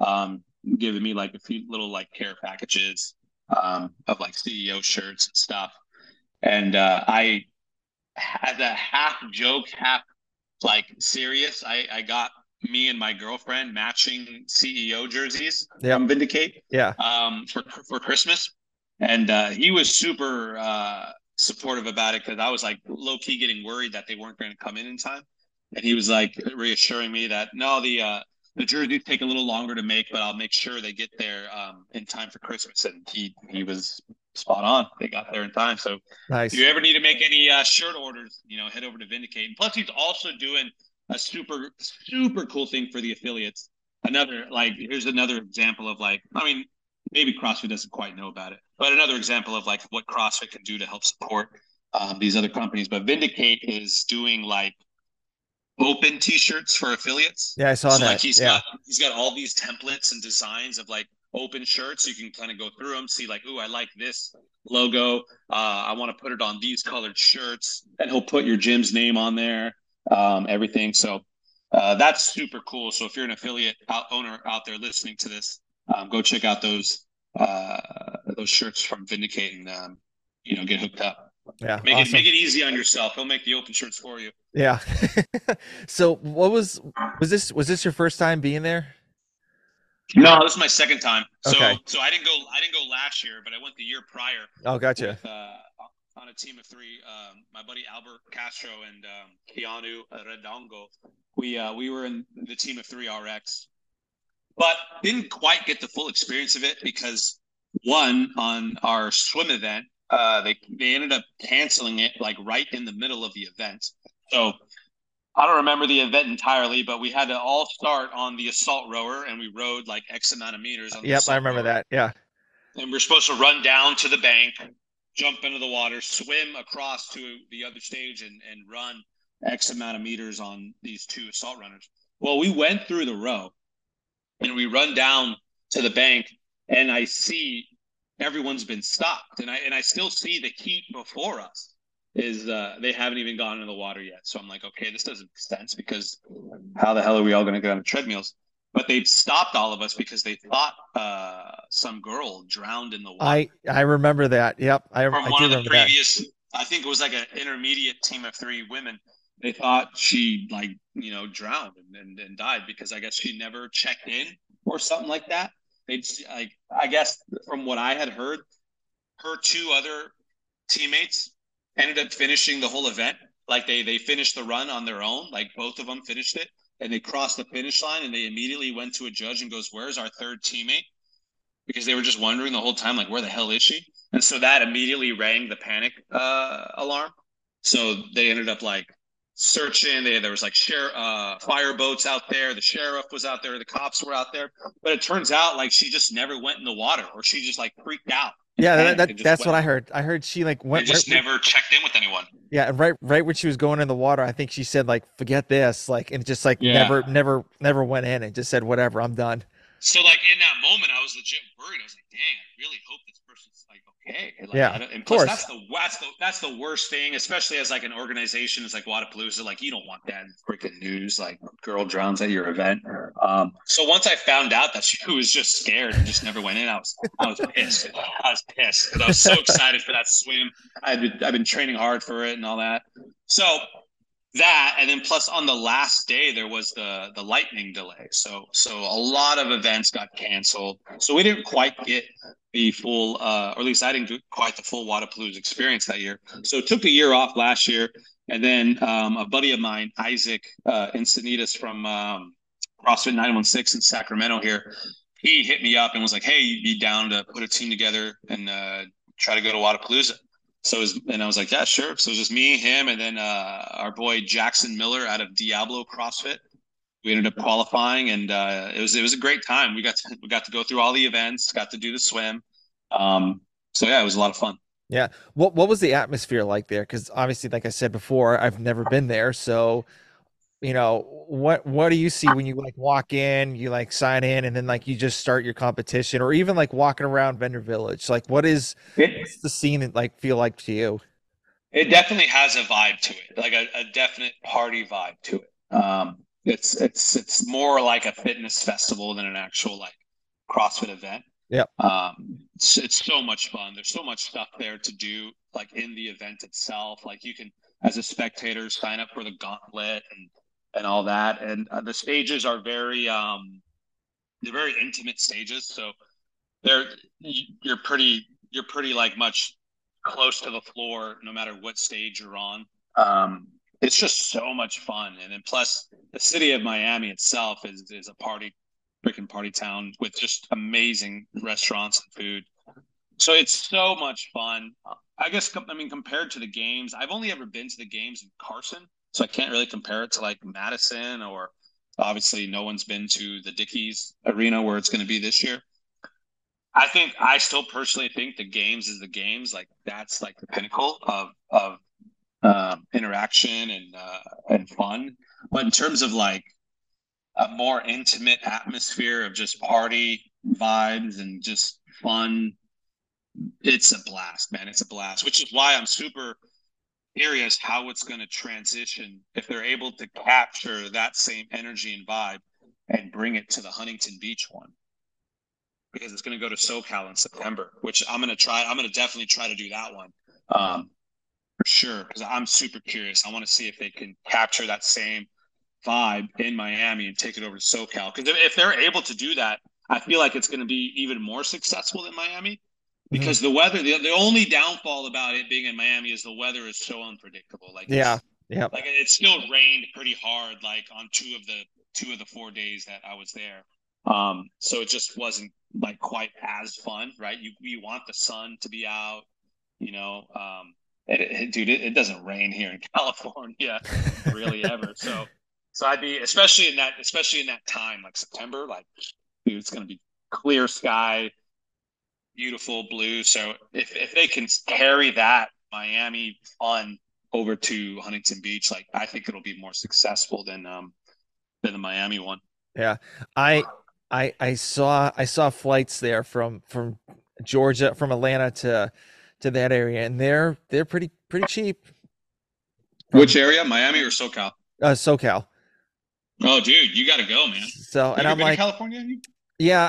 giving me like a few little like care packages of like CEO shirts and stuff. And I, as a half joke, half like serious, I got me and my girlfriend matching CEO jerseys Yep. from Vindicate Yeah. for Christmas, and he was super supportive about it because I was like low key getting worried that they weren't going to come in time, and he was like reassuring me that no, the jerseys take a little longer to make, but I'll make sure they get there in time for Christmas, and he was spot on. They got there in time, so if you Nice. ever need to make any shirt orders, head over to Vindicate. And plus, he's also doing a super cool thing for the affiliates. Here's another example of like, I mean, maybe CrossFit doesn't quite know about it, but another example of like what CrossFit can do to help support these other companies. But Vindicate is doing like open T-shirts for affiliates. Yeah, I saw So like that. Yeah. he's got all these templates and designs of like open shirts. You can kind of go through them, see like, ooh, I like this logo. I want to put it on these colored shirts, and he'll put your gym's name on there, everything. So that's super cool. So if you're an owner out there listening to this, go check out those shirts from Vindicate and get hooked up. Yeah. Make Awesome. it easy on yourself. He'll make the open shirts for you. Yeah. So, was this your first time being there? No, this is my second time. So Okay. so I didn't go last year, but I went the year prior Oh, gotcha. with on a team of three. My buddy Albert Castro and Keanu Redongo. We were in the team of 3RX, but didn't quite get the full experience of it because one, on our swim event, they ended up canceling it like right in the middle of the event. So I don't remember the event entirely, but we had to all start on the assault rower, and we rode like X amount of meters on the Yep, I assault remember rower. that. Yeah. And we're supposed to run down to the bank, jump into the water, swim across to the other stage, and run X amount of meters on these two assault runners. Well, we went through the row and we run down to the bank, and I see everyone's been stopped, and I still see the heat before us is they haven't even gone into the water yet. So I'm like, okay, this doesn't make sense because how the hell are we all going to get on the treadmills? But they stopped all of us because they thought some girl drowned in the water I remember that. Yep. from I one do of the remember that. previous. I think it was like an intermediate team of three women. They thought she like drowned and died because I guess she never checked in or something like that. They like I guess from what I had heard, her two other teammates ended up finishing the whole event. Like they finished the run on their own. Like both of them finished it, and they crossed the finish line, and they immediately went to a judge and goes, "Where's our third teammate?" Because they were just wondering the whole time, like, where the hell is she? And so that immediately rang the panic alarm. So they ended up like searching. There was like fire boats out there. The sheriff was out there. The cops were out there. But it turns out like she just never went in the water, or she just like freaked out and Yeah, panicked and just that's what went I heard. I heard she like and went just never checked in with anyone. yeah, right when she was going in the water, I think she said like forget this, like and just like Yeah. never went in and just said whatever, I'm done. So like in that moment, I was legit worried. I was like, "Dang, I really hope this person's like okay." Like, Yeah, I don't, and of plus, course. that's the worst thing, especially as like an organization as like Wadapalooza. Like, you don't want that in freaking news. Like, girl drowns at your event. So once I found out that she was just scared and just never went in, I was pissed. I was pissed because I was so excited for that swim. I've been training hard for it and all that. So that, and then plus on the last day there was the lightning delay, so a lot of events got canceled, so we didn't quite get the full or at least I didn't get quite the full Wadapalooza experience that year. So took a year off last year, and then a buddy of mine, Isaac Encinitas from CrossFit 916 in Sacramento here, he hit me up and was like, hey, you'd be down to put a team together and try to go to Wadapalooza. And I was like, yeah, sure. So it was just me, him, and then our boy Jackson Miller out of Diablo CrossFit. We ended up qualifying, and it was a great time. We got to go through all the events, got to do the swim. So yeah, it was a lot of fun. Yeah. What was the atmosphere like there? Because obviously, like I said before, I've never been there. So, what do you see when you like walk in, you like sign in, and then like you just start your competition, or even like walking around Vendor Village? Like, what's It the scene like feel like to you? it definitely has a vibe to it, like a definite party vibe to it. It's more like a fitness festival than an actual like CrossFit event. Yep. It's so much fun. There's so much stuff there to do, like in the event itself. Like you can, as a spectator, sign up for the gauntlet and all that. And the stages are they're very intimate stages. So they're you're pretty like much close to the floor, no matter what stage you're on. It's just so much fun, and then plus the city of Miami itself is a freaking party town with just amazing restaurants and food. So it's so much fun. I guess I mean compared to the games, I've only ever been to the games in Carson, so I can't really compare it to like Madison or obviously no one's been to the Dickies Arena where it's going to be this year. I still personally think the games is the games. Like that's like the pinnacle of interaction and fun. But in terms of like a more intimate atmosphere of just party vibes and just fun, it's a blast, man. It's a blast, which is why I'm super curious how it's going to transition if they're able to capture that same energy and vibe and bring it to the Huntington Beach one, because it's going to go to SoCal in September, which I'm going to try. I'm going to definitely try to do that one for sure, because I'm super curious. I want to see if they can capture that same vibe in Miami and take it over to SoCal. Because if they're able to do that, I feel like it's going to be even more successful than Miami. Mhm. Because the weather, the only downfall about it being in Miami is the weather is so unpredictable. Like Yeah. Yep. Like it still rained pretty hard, like on two of the 4 days that I was there. So it just wasn't like quite as fun, right? You want the sun to be out, you know. Dude, it doesn't rain here in California really ever. So I'd be especially in that time, like September, like dude, it's gonna be clear sky, beautiful blue. So if they can carry that Miami fun over to Huntington Beach, like I think it'll be more successful than the Miami one. Yeah. I I saw flights there from Georgia, from Atlanta to that area, and they're pretty cheap Which from area, Miami or SoCal? SoCal. Oh, dude, you got to go, man. So, You and ever I'm been to like, California? yeah,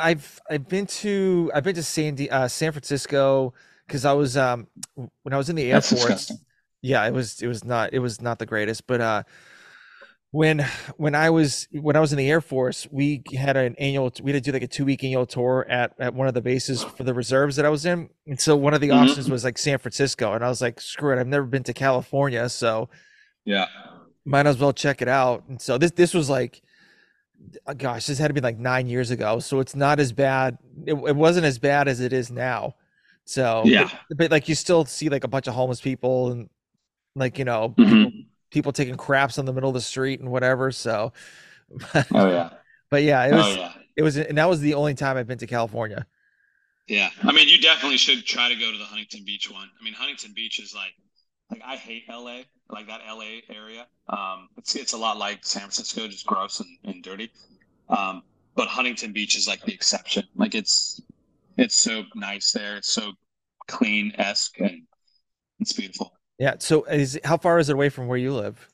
I've been to San Francisco because I was when I was in the Air That's Force. disgusting. Yeah, it was not the greatest, but when when I was in the Air Force, we had to do like a 2 week annual tour at one of the bases for the reserves that I was in. And so one of the options Hmm. was like San Francisco, and I was like, screw it, I've never been to California, so Yeah. might as well check it out. And so this was like, gosh, this had to be like 9 years ago, so it's not as bad. It wasn't as bad as it is now. So, Yeah. but like you still see like a bunch of homeless people, and like, Hmm. people taking craps in the middle of the street and whatever. So, Oh yeah. but yeah, Oh yeah. and that was the only time I've been to California. Yeah. I mean, you definitely should try to go to the Huntington Beach one. I mean, Huntington Beach is like I hate LA, like that LA area. It's a lot like San Francisco, just gross and dirty. Um, but Huntington Beach is like the exception. Like it's so nice there. It's so clean esque and it's beautiful. Yeah. So, how far is it away from where you live?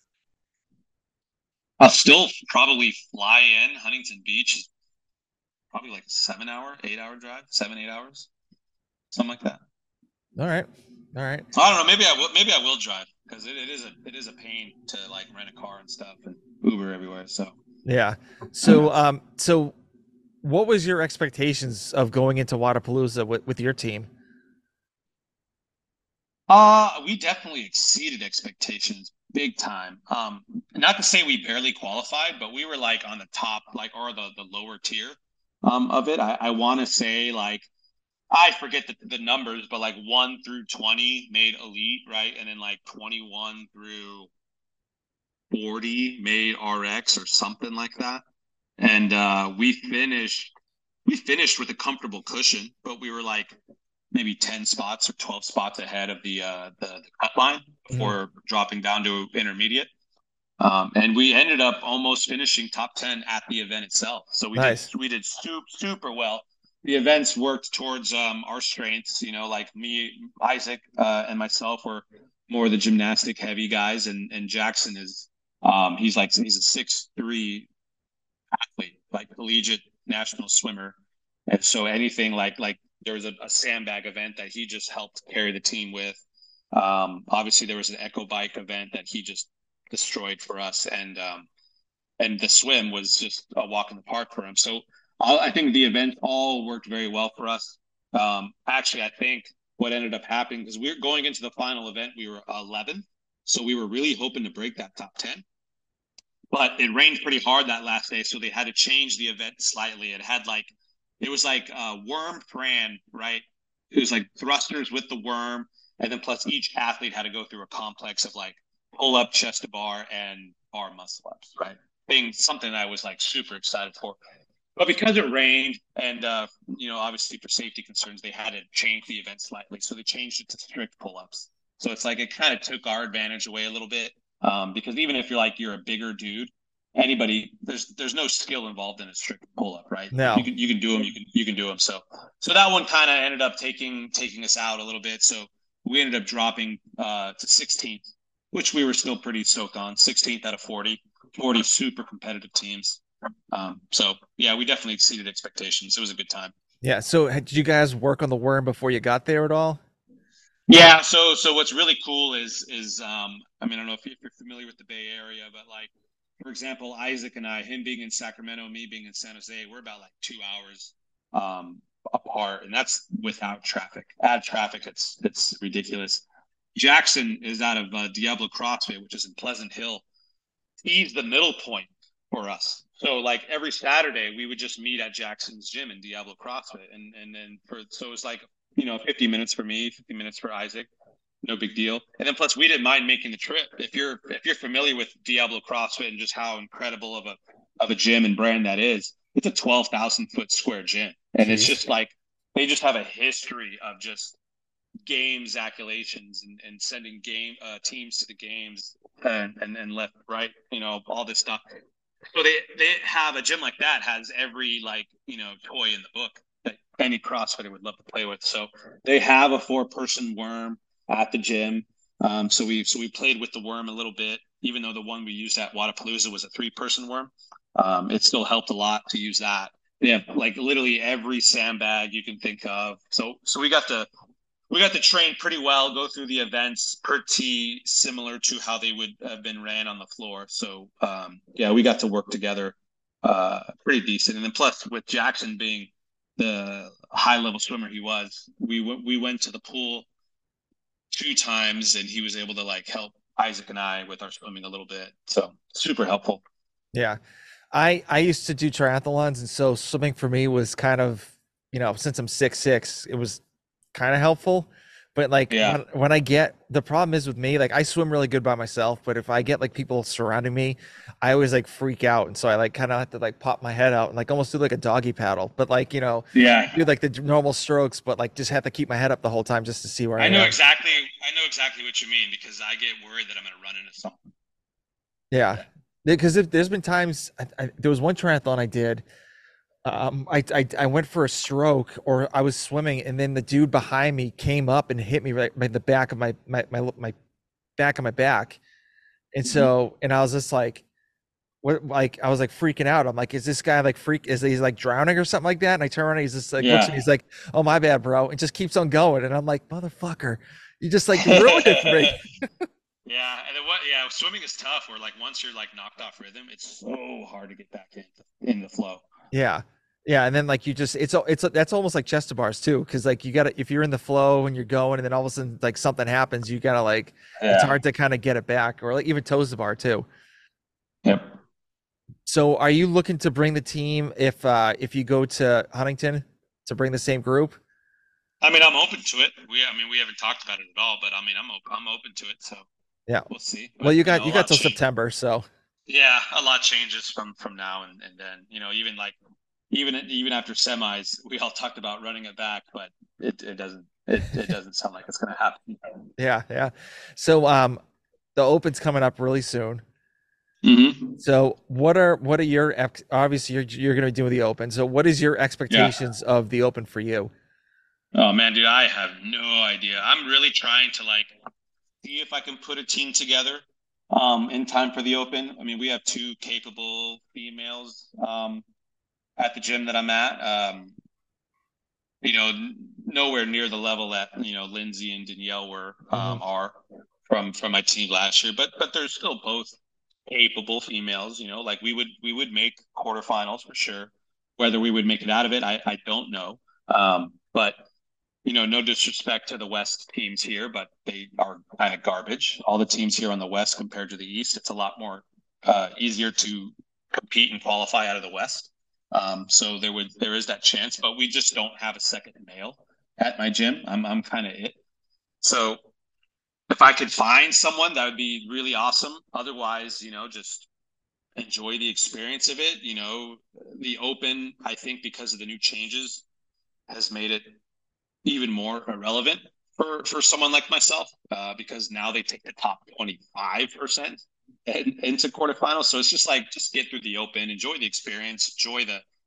I'll still probably fly in. Huntington Beach is probably like a 7 hour, 8 hour drive, 7, 8 hours, something like that. All right. All right. I don't know. Maybe I will drive because it is a pain to like rent a car and stuff and Uber everywhere. So Yeah. I don't So, know. what was your expectations of going into Wadapalooza with your team? We definitely exceeded expectations big time. Not to say we barely qualified, but we were like on the top, like or the lower tier of it. I want to say like I forget the numbers, but like 1 through 20 made elite, right? And then like 21 through 40 made RX or something like that. And we finished with a comfortable cushion, but we were like maybe 10 spots or 12 spots ahead of the cut line Mhm. before dropping down to intermediate. And we ended up almost finishing top 10 at the event itself. So Nice. we did super well. The events worked towards our strengths. You know, like me, Isaac, and myself were more the gymnastic heavy guys, and Jackson is he's a 6'3" athlete, like collegiate national swimmer. And so anything like there was a sandbag event that he just helped carry the team with. Obviously, there was an echo bike event that he just destroyed for us, and the swim was just a walk in the park for him. So I think the event all worked very well for us. Actually, I think what ended up happening because we were going into the final event, we were 11th, so we were really hoping to break that top 10. But it rained pretty hard that last day, so they had to change the event slightly. It was like worm Fran, right? It was like thrusters with the worm, and then plus each athlete had to go through a complex of like pull up, chest to bar, and bar muscle ups, right? Being something I was like super excited for. But because it rained and obviously for safety concerns, they had to change the event slightly. So they changed it to strict pull-ups. So it's like it kind of took our advantage away a little bit. Because even if you're a bigger dude, anybody there's no skill involved in a strict pull-up, right? No. You can do them, you can do them. So that one kind of ended up taking us out a little bit. So we ended up dropping to 16th, which we were still pretty stoked on. 16th out of 40 super competitive teams. So yeah, we definitely exceeded expectations. It was a good time. Yeah. So, did you guys work on the worm before you got there at all? Yeah. So what's really cool is I mean I don't know if you're familiar with the Bay Area, but like for example, Isaac and I, him being in Sacramento, me being in San Jose, we're about like 2 hours apart, and that's without traffic. Add traffic, it's ridiculous. Jackson is out of Diablo CrossFit, which is in Pleasant Hill. He's the middle point for us. So like every Saturday we would just meet at Jackson's gym in Diablo CrossFit. And then so it's like, 50 minutes for me, 50 minutes for Isaac. No big deal. And then plus we didn't mind making the trip. If you're familiar with Diablo CrossFit and just how incredible of a gym and brand that is, it's a 12,000 foot square gym. And it's Jeez. just like they just have a history of just games accolations and sending game teams to the games and left right, all this stuff. So they have a gym like that has every toy in the book that any CrossFitter would love to play with. So they have a 4-person worm at the gym. So we played with the worm a little bit, even though the one we used at Wadapalooza was a 3-person worm. It still helped a lot to use that. Yeah, like literally every sandbag you can think of. So we got to train pretty well, go through the events pretty similar to how they would have been ran on the floor. So yeah, we got to work together pretty decent. And then plus with Jackson being the high level swimmer he was, we went to the pool 2 times and he was able to like help Isaac and I with our swimming a little bit. So super helpful. Yeah. I used to do triathlons, and so swimming for me was kind of, since I'm 6'6", it was kind of helpful. But like Yeah. when I get the problem is with me, like I swim really good by myself, but if I get like people surrounding me, I always like freak out. And so I like kind of have to like pop my head out and like almost do like a doggy paddle, but like, do Yeah. like the normal strokes, but like just have to keep my head up the whole time just to see where I I know am. exactly I know exactly what you mean because I get worried that I'm gonna run into something. Yeah. Because there's been times there was one triathlon I did. I went for a stroke, or I was swimming, and then the dude behind me came up and hit me right by the back of my back of my back, and Mhm. so and I was just like, what? Like I was like freaking out. I'm like, is this guy like freak? Is he like drowning or something like that? And I turn around, and he's just like looks at me, Yeah. he's like, oh my bad, bro, and just keeps on going. And I'm like, motherfucker, you just like ruined it for me. Yeah, and then what? Yeah, swimming is tough. Where like once you're like knocked off rhythm, it's so hard to get back in the flow. Yeah. Yeah, and then like you just it's that's almost like chest to bars too, because like you gotta if you're in the flow and you're going, and then all of a sudden like something happens, you gotta like it's Yeah. hard to kind of get it back, or like even toes to bar too. Yep. So are you looking to bring the team if you go to Huntington to bring the same group? I mean, I'm open to it. We haven't talked about it at all, but I mean, I'm open to it. So Yeah. we'll see. Well, But you a got lot till change. September, so Yeah, a lot changes from now and then. Even like even after semis, we all talked about running it back, but it doesn't sound like it's going to happen. yeah, yeah. So the Open's coming up really soon. Hmm. So what are your obviously you're going to be doing the Open. So what is your Yeah. expectations of the Open for you? Oh man, dude, I have no idea. I'm really trying to like see if I can put a team together in time for the Open. I mean, we have 2 capable females at the gym that I'm at. Nowhere near the level that Lindsay and Danielle were Hmm. are from my team last year, but they're still both capable females. Like we would make quarterfinals for sure. Whether we would make it out of it, I don't know. But no disrespect to the West teams here, but they are kind of garbage. All the teams here on the West compared to the East, it's a lot more easier to compete and qualify out of the West. So there is that chance, but we just don't have a second male at my gym. I'm kind of it. So if I could find someone, that would be really awesome. Otherwise, just enjoy the experience of it. The Open, I think, because of the new changes, has made it even more irrelevant for someone like myself because now they take the top 25% into quarterfinals. So it's just like just get through the Open, enjoy the experience, enjoy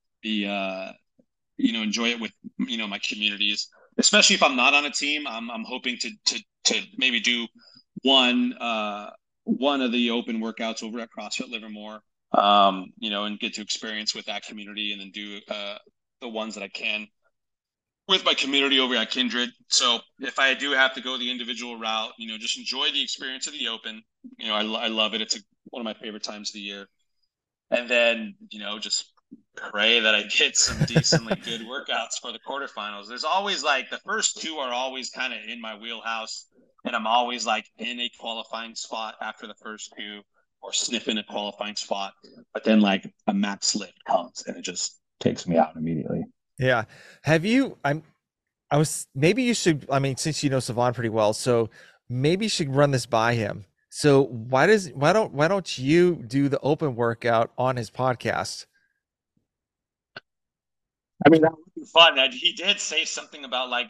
the enjoy it with my communities. Especially if I'm not on a team, I'm hoping to maybe do one one of the Open workouts over at CrossFit Livermore. And get to experience with that community, and then do the ones that I can with my community over at Kindred. So if I do have to go the individual route, just enjoy the experience of the Open. I love it. It's one of my favorite times of the year. And then, just pray that I get some decently good workouts for the quarterfinals. There's always like the first 2 are always kind of in my wheelhouse. and I'm always like in a qualifying spot after the first two, or sniffing a qualifying spot. But then like a max lift comes and it just takes me out immediately. Yeah. Have you? I was maybe you should. I mean, since you know Savon pretty well, so maybe you should run this by him. So why don't you do the open workout on his podcast? I mean, that would be fun. That he did say something about like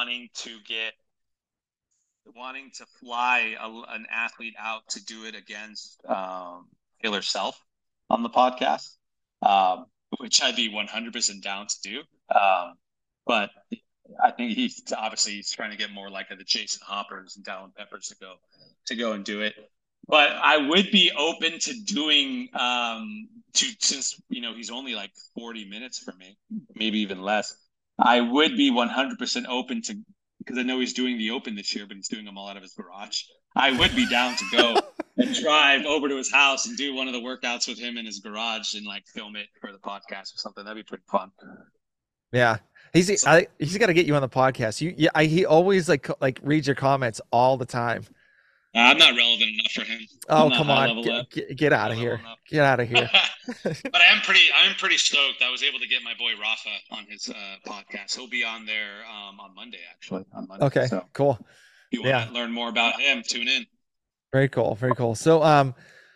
wanting to fly an athlete out to do it against Taylor Self on the podcast, which I'd be 100% down to do. But I think he's trying to get more like the Jason Hoppers and Dallin Peppers to go and do it. But I would be open to doing since he's only like 40 minutes for me, maybe even less. I would be 100% open to, because I know he's doing the Open this year, but he's doing them all out of his garage. I would be down to go and drive over to his house and do one of the workouts with him in his garage and like film it for the podcast or something. That'd be pretty fun. Yeah. He's got to get you on the podcast. He always like reads your comments all the time. I'm not relevant enough for him. Oh, come on. Get out of here. Get out of here. But I'm pretty stoked. I was able to get my boy Rafa on his podcast. He'll be on there on Monday, actually. On Monday. Okay, so cool. If you want to learn more about him, tune in. Very cool. Very cool. So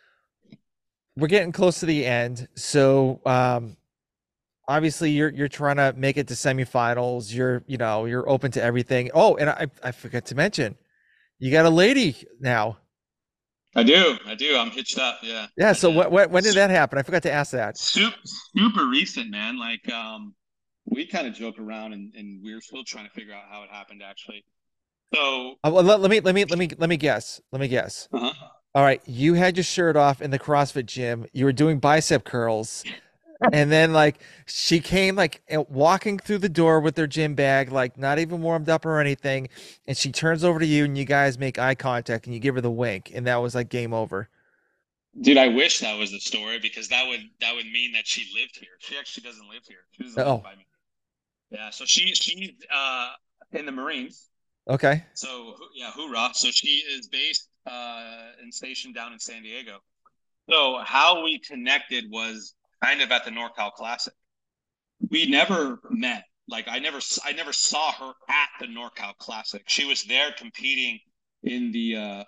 we're getting close to the end. So obviously you're trying to make it to semifinals. You're open to everything. Oh, and I forgot to mention, you got a lady now. I do. I'm hitched up. Yeah. Yeah. So when did that happen? I forgot to ask that. Super recent, man. Like we kind of joke around and we're still trying to figure out how it happened actually. So well, let me guess. Uh-huh. All right, you had your shirt off in the CrossFit gym. You were doing bicep curls. And then like she came like walking through the door with their gym bag, like not even warmed up or anything. And she turns over to you and you guys make eye contact and you give her the wink. And that was like game over. Dude, I wish that was the story, because that would mean that she lived here. She actually doesn't live here. She doesn't live by me. Yeah, so she's in the Marines. Okay. So yeah, hoorah. So she is based and stationed down in San Diego. So how we connected was kind of at the NorCal Classic. We never met. Like I never saw her at the NorCal Classic. She was there competing in the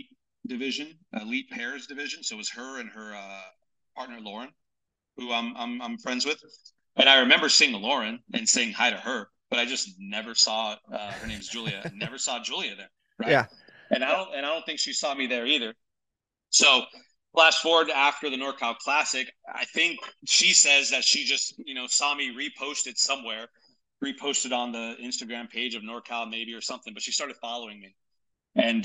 elite pairs division. So it was her and her partner Lauren, who I'm friends with. And I remember seeing Lauren and saying hi to her, but I just never saw her name's Julia. Never saw Julia there. Right. Yeah. And I don't think she saw me there either. So flash forward after the NorCal Classic, I think she says that she just, saw me reposted on the Instagram page of NorCal maybe or something, but she started following me. And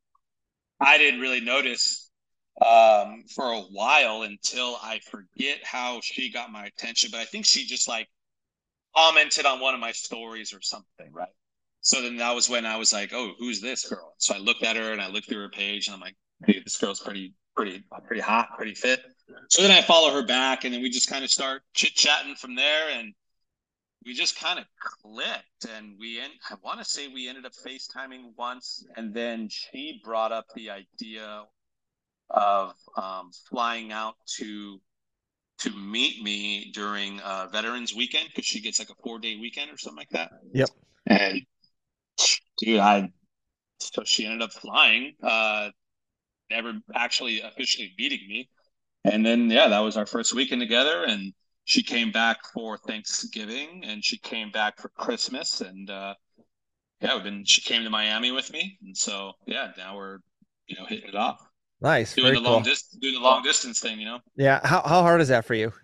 I didn't really notice for a while until I forget how she got my attention. But I think she just like commented on one of my stories or something, right? So then that was when I was like, oh, who's this girl? So I looked at her and I looked through her page and I'm like, hey, this girl's pretty hot, pretty fit. So then I follow her back and then we just kind of start chit-chatting from there, and we just kind of clicked, and I want to say we ended up FaceTiming once, and then she brought up the idea of flying out to meet me during Veterans Weekend, because she gets like a 4-day weekend or something like that. Yep. And dude, so she ended up flying, never actually officially meeting me. And then, yeah, that was our first weekend together. And she came back for Thanksgiving and she came back for Christmas. And she came to Miami with me. And so, yeah, now we're, hitting it off. Nice. Doing the long distance thing, Yeah. How hard is that for you?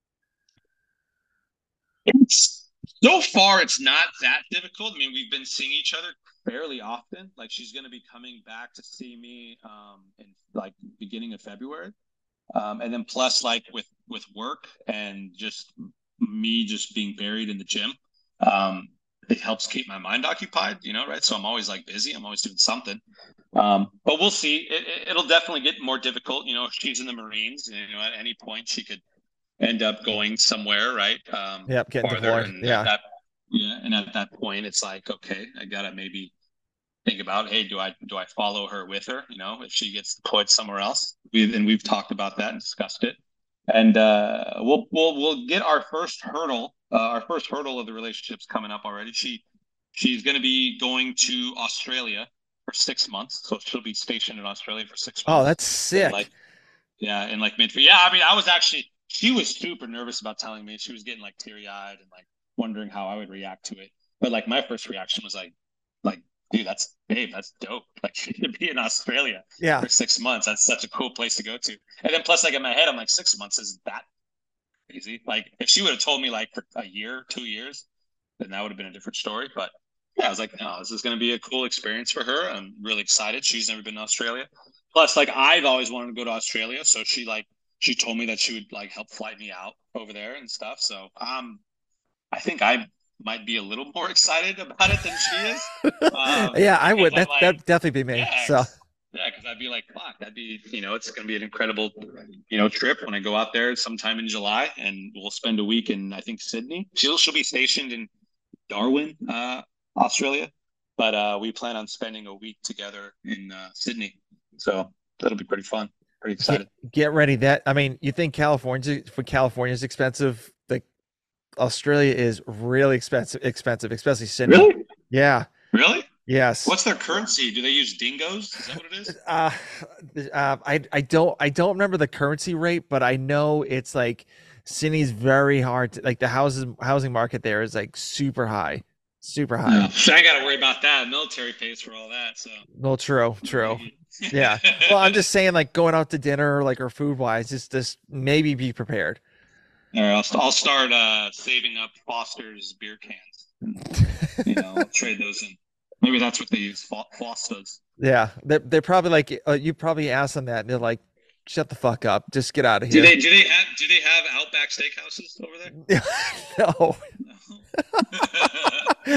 So far, it's not that difficult. I mean, we've been seeing each other fairly often. Like she's going to be coming back to see me in like beginning of February. And then plus like with work and just me just being buried in the gym, it helps keep my mind occupied, right? So I'm always like busy. I'm always doing something. But we'll see. It'll definitely get more difficult. She's in the Marines. At any point she could end up going somewhere, right? Getting deployed. And at that point, it's like, okay, I gotta maybe think about, hey, do I follow her with her? You know, if she gets deployed somewhere else, we've talked about that and discussed it, and we'll get our first hurdle of the relationship's coming up already. She's going to be going to Australia for 6 months, so she'll be stationed in Australia for six Oh, months. that's And sick. like yeah, in like mid. Yeah, I mean, I was actually. She was super nervous about telling me. She was getting like teary eyed and like wondering how I would react to it. But like my first reaction was like, dude, that's babe, that's dope. Like to be in Australia Yeah. for 6 months. That's such a cool place to go to. And then plus, like in my head, I'm like, 6 months isn't that crazy. Like if she would have told me like for a year, 2 years, then that would have been a different story. But yeah, I was like, no, this is going to be a cool experience for her. I'm really excited. She's never been to Australia. Plus, like I've always wanted to go to Australia, so she told me that she would like help flight me out over there and stuff. So I think I might be a little more excited about it than she is. Yeah, I Because would. I'm like, That definitely be me. yeah, So yeah, because I'd be like, fuck, that'd be, it's going to be an incredible, trip when I go out there sometime in July, and we'll spend a week in, I think, Sydney. She'll be stationed in Darwin, Australia, but we plan on spending a week together in Sydney. So that'll be pretty fun. Pretty get excited. get ready. That I mean, you think California's expensive? Like Australia is really expensive, especially Sydney. Really? Yeah. Really? Yes. What's their currency? Do they use dingoes? Is that what it is? Uh, I don't remember the currency rate, but I know it's like Sydney's very hard to, like the housing market there is like super high. No, so I got to worry about that. Military pays for all that, so Well, true, no true. biggie. Yeah. Well, I'm just saying, like going out to dinner, like or food wise, just maybe be prepared. All right, I'll start saving up Foster's beer cans. And, I'll trade those in. Maybe that's what they use. Foster's. Yeah, they're probably like you probably ask them that, and they're like, "Shut the fuck up, just get out of Do here." they do they have do they have Outback Steakhouses over there? No, No.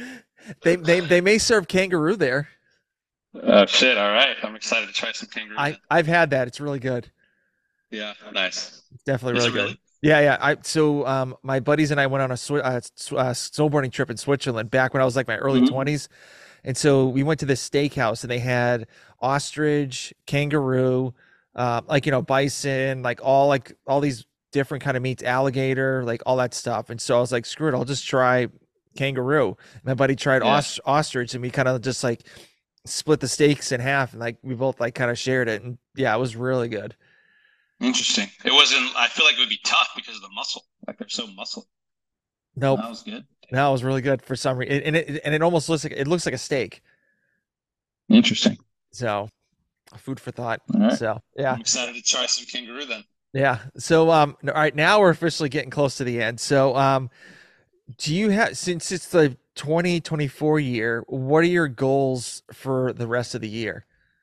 they may serve kangaroo there. Oh shit! All right, I'm excited to try some kangaroo then. I've had that. It's really good. Yeah, nice. It's definitely Is really it good. really? Yeah, yeah. My buddies and I went on a snowboarding trip in Switzerland back when I was like my early Mm-hmm. 20s. And so we went to this steakhouse and they had ostrich, kangaroo, like bison, like all these different kind of meats, alligator, like all that stuff. And so I was like, screw it, I'll just try kangaroo. My buddy tried Yeah, ostrich, and we kind of just like split the steaks in half, and like we both like kind of shared it. And yeah, it was really good. interesting. It wasn't. I feel like it would be tough because of the muscle. Like they're so muscle. Nope, That was good. no, it was really good for some reason, and it almost looks like a steak. Interesting. So food for thought. All right. So yeah. I'm excited to try some kangaroo then. Yeah. So all right, now we're officially getting close to the end. So do you have, since it's the 2024 year, what are your goals for the rest of the year?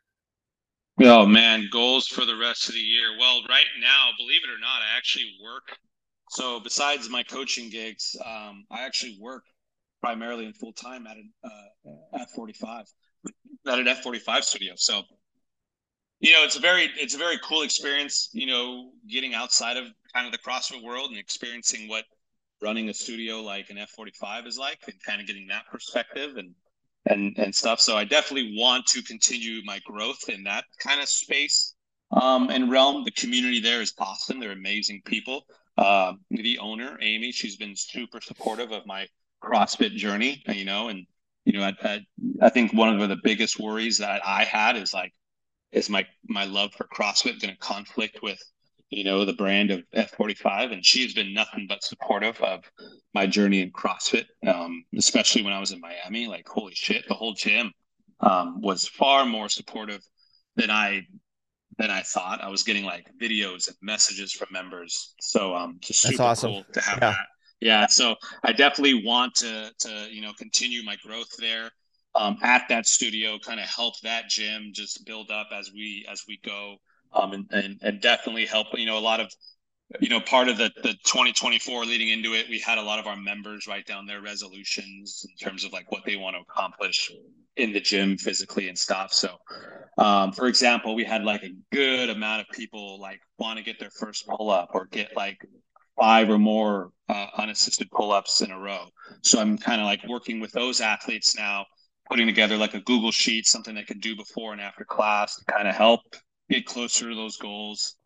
Oh man, goals for the rest of the year. Well, right now, believe it or not, I actually work. So besides my coaching gigs, I actually work primarily and full time at an F45 at an F45 studio. So it's a very cool experience. Getting outside of kind of the CrossFit world and experiencing what running a studio like an F45 is like, and kind of getting that perspective and stuff. So I definitely want to continue my growth in that kind of space and realm. The community there is awesome. They're amazing people. The owner, Amy, she's been super supportive of my CrossFit journey, and I think one of the biggest worries that I had is my love for CrossFit going to conflict with the brand of F45, and she's been nothing but supportive of my journey in CrossFit, especially when I was in Miami. Like, holy shit, the whole gym was far more supportive than I thought. I was getting like videos and messages from members, so just That's super awesome. cool to have Yeah. that. Yeah, so I definitely want to continue my growth there at that studio, kind of help that gym just build up as we go, and definitely help. A lot of part of the 2024 leading into it, we had a lot of our members write down their resolutions in terms of like what they want to accomplish in the gym physically and stuff. So, for example, we had like a good amount of people like want to get their first pull up or get like five or more unassisted pull ups in a row. So I'm kind of like working with those athletes now, putting together like a Google sheet, something they could do before and after class to kind of help get closer to those goals.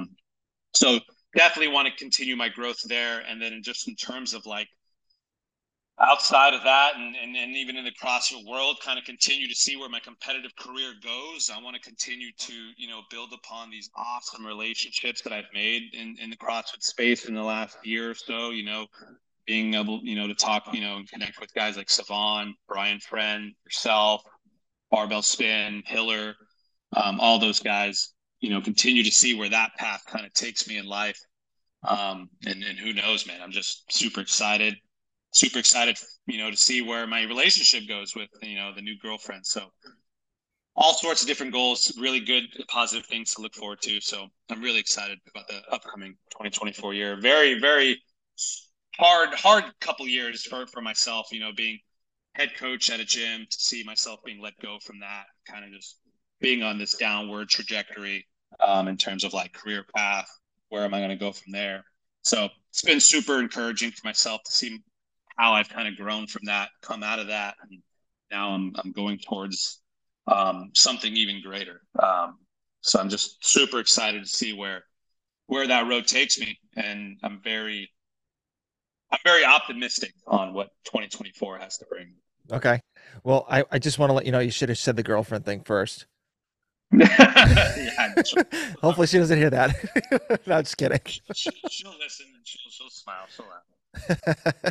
So definitely want to continue my growth there. And then just in terms of like outside of that and even in the CrossFit world, kind of continue to see where my competitive career goes. I want to continue to, build upon these awesome relationships that I've made in the CrossFit space in the last year or so, being able, to talk, and connect with guys like Savon, Brian Friend, yourself, Barbell Spin, Hiller, all those guys, continue to see where that path kind of takes me in life. And who knows, man, I'm just super excited, to see where my relationship goes with, the new girlfriend. So all sorts of different goals, really good, positive things to look forward to. So I'm really excited about the upcoming 2024 year. Very, very hard couple years for myself, being head coach at a gym, to see myself being let go from that, kind of just being on this downward trajectory in terms of like career path. Where am I going to go from there? So it's been super encouraging for myself to see how I've kind of grown from that, come out of that, and now I'm going towards something even greater. So I'm just super excited to see where that road takes me, and I'm very optimistic on what 2024 has to bring. Okay. Well, I just want to let you know you should have said the girlfriend thing first. Yeah, Hopefully she doesn't hear that. No, just kidding. She'll listen and she'll smile. She'll laugh.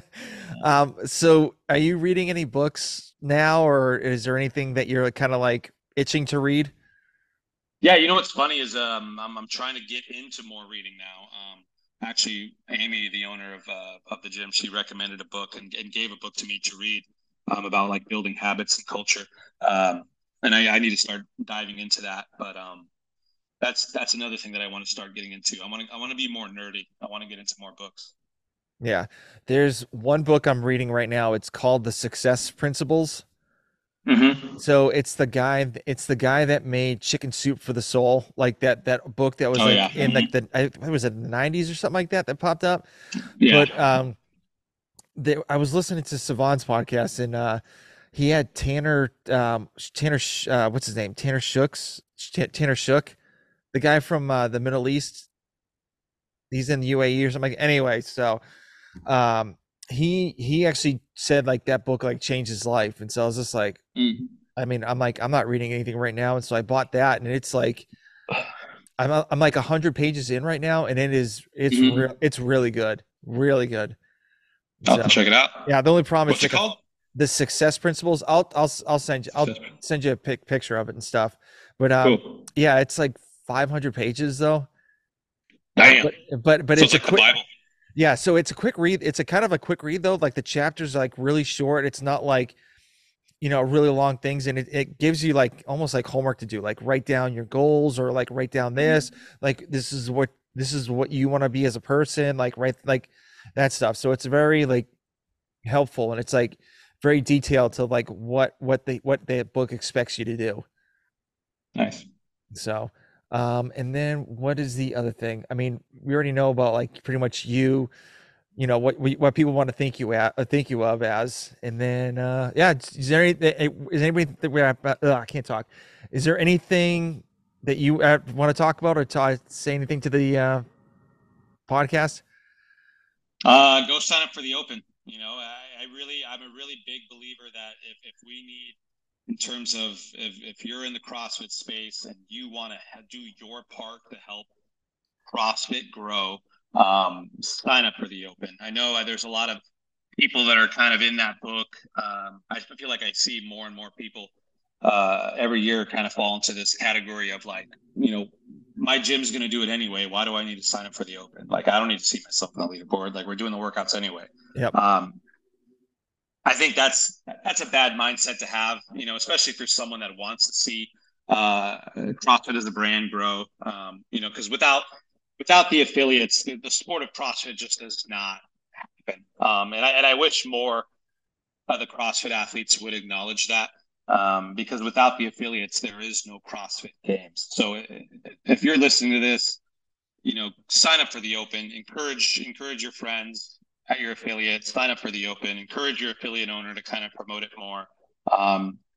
So are you reading any books now, or is there anything that you're kind of like itching to read? Yeah, what's funny is I'm trying to get into more reading now. Actually, Amy, the owner of the gym, she recommended a book and gave a book to me to read about like building habits and culture. And I need to start diving into that. But that's another thing that I want to start getting into. I want to be more nerdy. I want to get into more books. Yeah. There's one book I'm reading right now. It's called The Success Principles. Mm-hmm. So it's the guy that made Chicken Soup for the Soul, like that book that was Oh like yeah. in like what was it, the 90s or something like that popped up. Yeah. But I was listening to Savant's podcast, and he had what's his name? Tanner Shook, the guy from the Middle East. He's in the UAE or something. Anyway, so um he actually said like that book like changed his life. And so I was just like, Mm-hmm. I mean, I'm like, I'm not reading anything right now, and so I bought that, and it's like I'm like 100 pages in right now, and Mm-hmm. it's really good, really good. I'll So check it out. yeah, the only problem is What's it like called? the success principles. I'll send you a picture of it and stuff. But Cool. yeah, it's like 500 pages though. Damn. But So it's it's a like the quick. Bible. Yeah, so it's a quick read. It's a kind of a quick read though. Like the chapters are like really short. It's not like, really long things, and it gives you like almost like homework to do, like write down your goals, or like write down this, like this is what you want to be as a person, like write like that stuff. So it's very like helpful, and it's like very detailed to like what the book expects you to do. Nice. So and then what is the other thing? I mean, we already know about like pretty much what people want to think you of as. And then yeah, is anybody that I can't talk, is there anything that you want to talk about, or say anything to the podcast? Go sign up for the Open. I'm a really big believer that if we need, in terms of if you're in the CrossFit space and you want to do your part to help CrossFit grow, sign up for the Open. I know there's a lot of people that are kind of in that book. I feel like I see more and more people every year kind of fall into this category of like, my gym's going to do it anyway. Why do I need to sign up for the Open? Like, I don't need to see myself on the leaderboard. Like, we're doing the workouts anyway. Yep. I think that's a bad mindset to have, especially for someone that wants to see CrossFit as a brand grow. Because without the affiliates, the sport of CrossFit just does not happen. And I wish more of the CrossFit athletes would acknowledge that. Because without the affiliates, there is no CrossFit Games. So if you're listening to this, sign up for the Open. Encourage your friends at your affiliate. Sign up for the Open. Encourage your affiliate owner to kind of promote it more.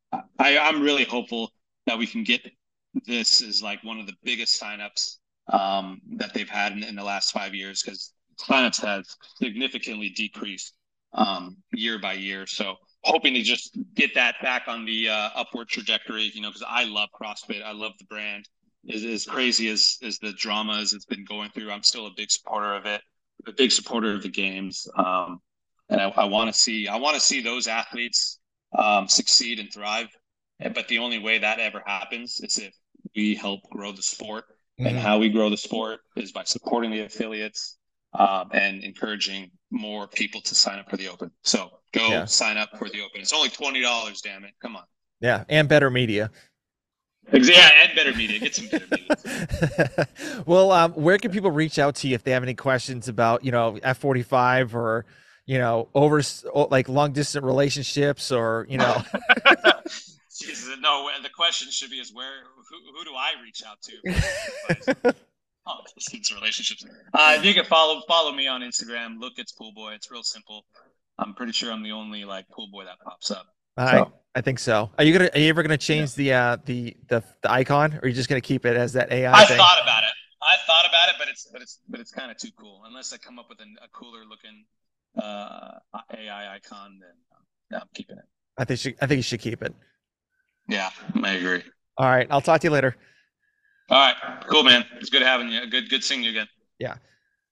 I'm really hopeful that we can get this as like one of the biggest signups that they've had in the last 5 years, because signups has significantly decreased year by year. So hoping to just get that back on the upward trajectory, because I love CrossFit. I love the brand. As crazy as the dramas it's been going through, I'm still a big supporter of it, a big supporter of the games. And I want to see those athletes succeed and thrive. But the only way that ever happens is if we help grow the sport. And Mhm. how we grow the sport is by supporting the affiliates and encouraging more people to sign up for the Open. So go Yeah. sign up for the Open. It's only $20. Damn it! Come on. Yeah. And better media. Yeah, and better media. Get some better media. Well, where can people reach out to you if they have any questions about, F45 or, like long distance relationships or, Jesus, no. The question should be is who do I reach out to? Oh, distance relationships. If you can follow me on Instagram, look, it's Pool Boy. It's real simple. I'm pretty sure I'm the only like pool boy that pops up. I So I think so. Are you ever gonna yeah. change the icon, or are you just gonna keep it as that AI I thing? thought about it. But it's kind of too cool. Unless I come up with a cooler looking AI icon, then yeah, I'm keeping it. I think you should keep it. Yeah, I agree. All right. I'll talk to you later. All right, cool, man. It's good having you. Good seeing you again. Yeah.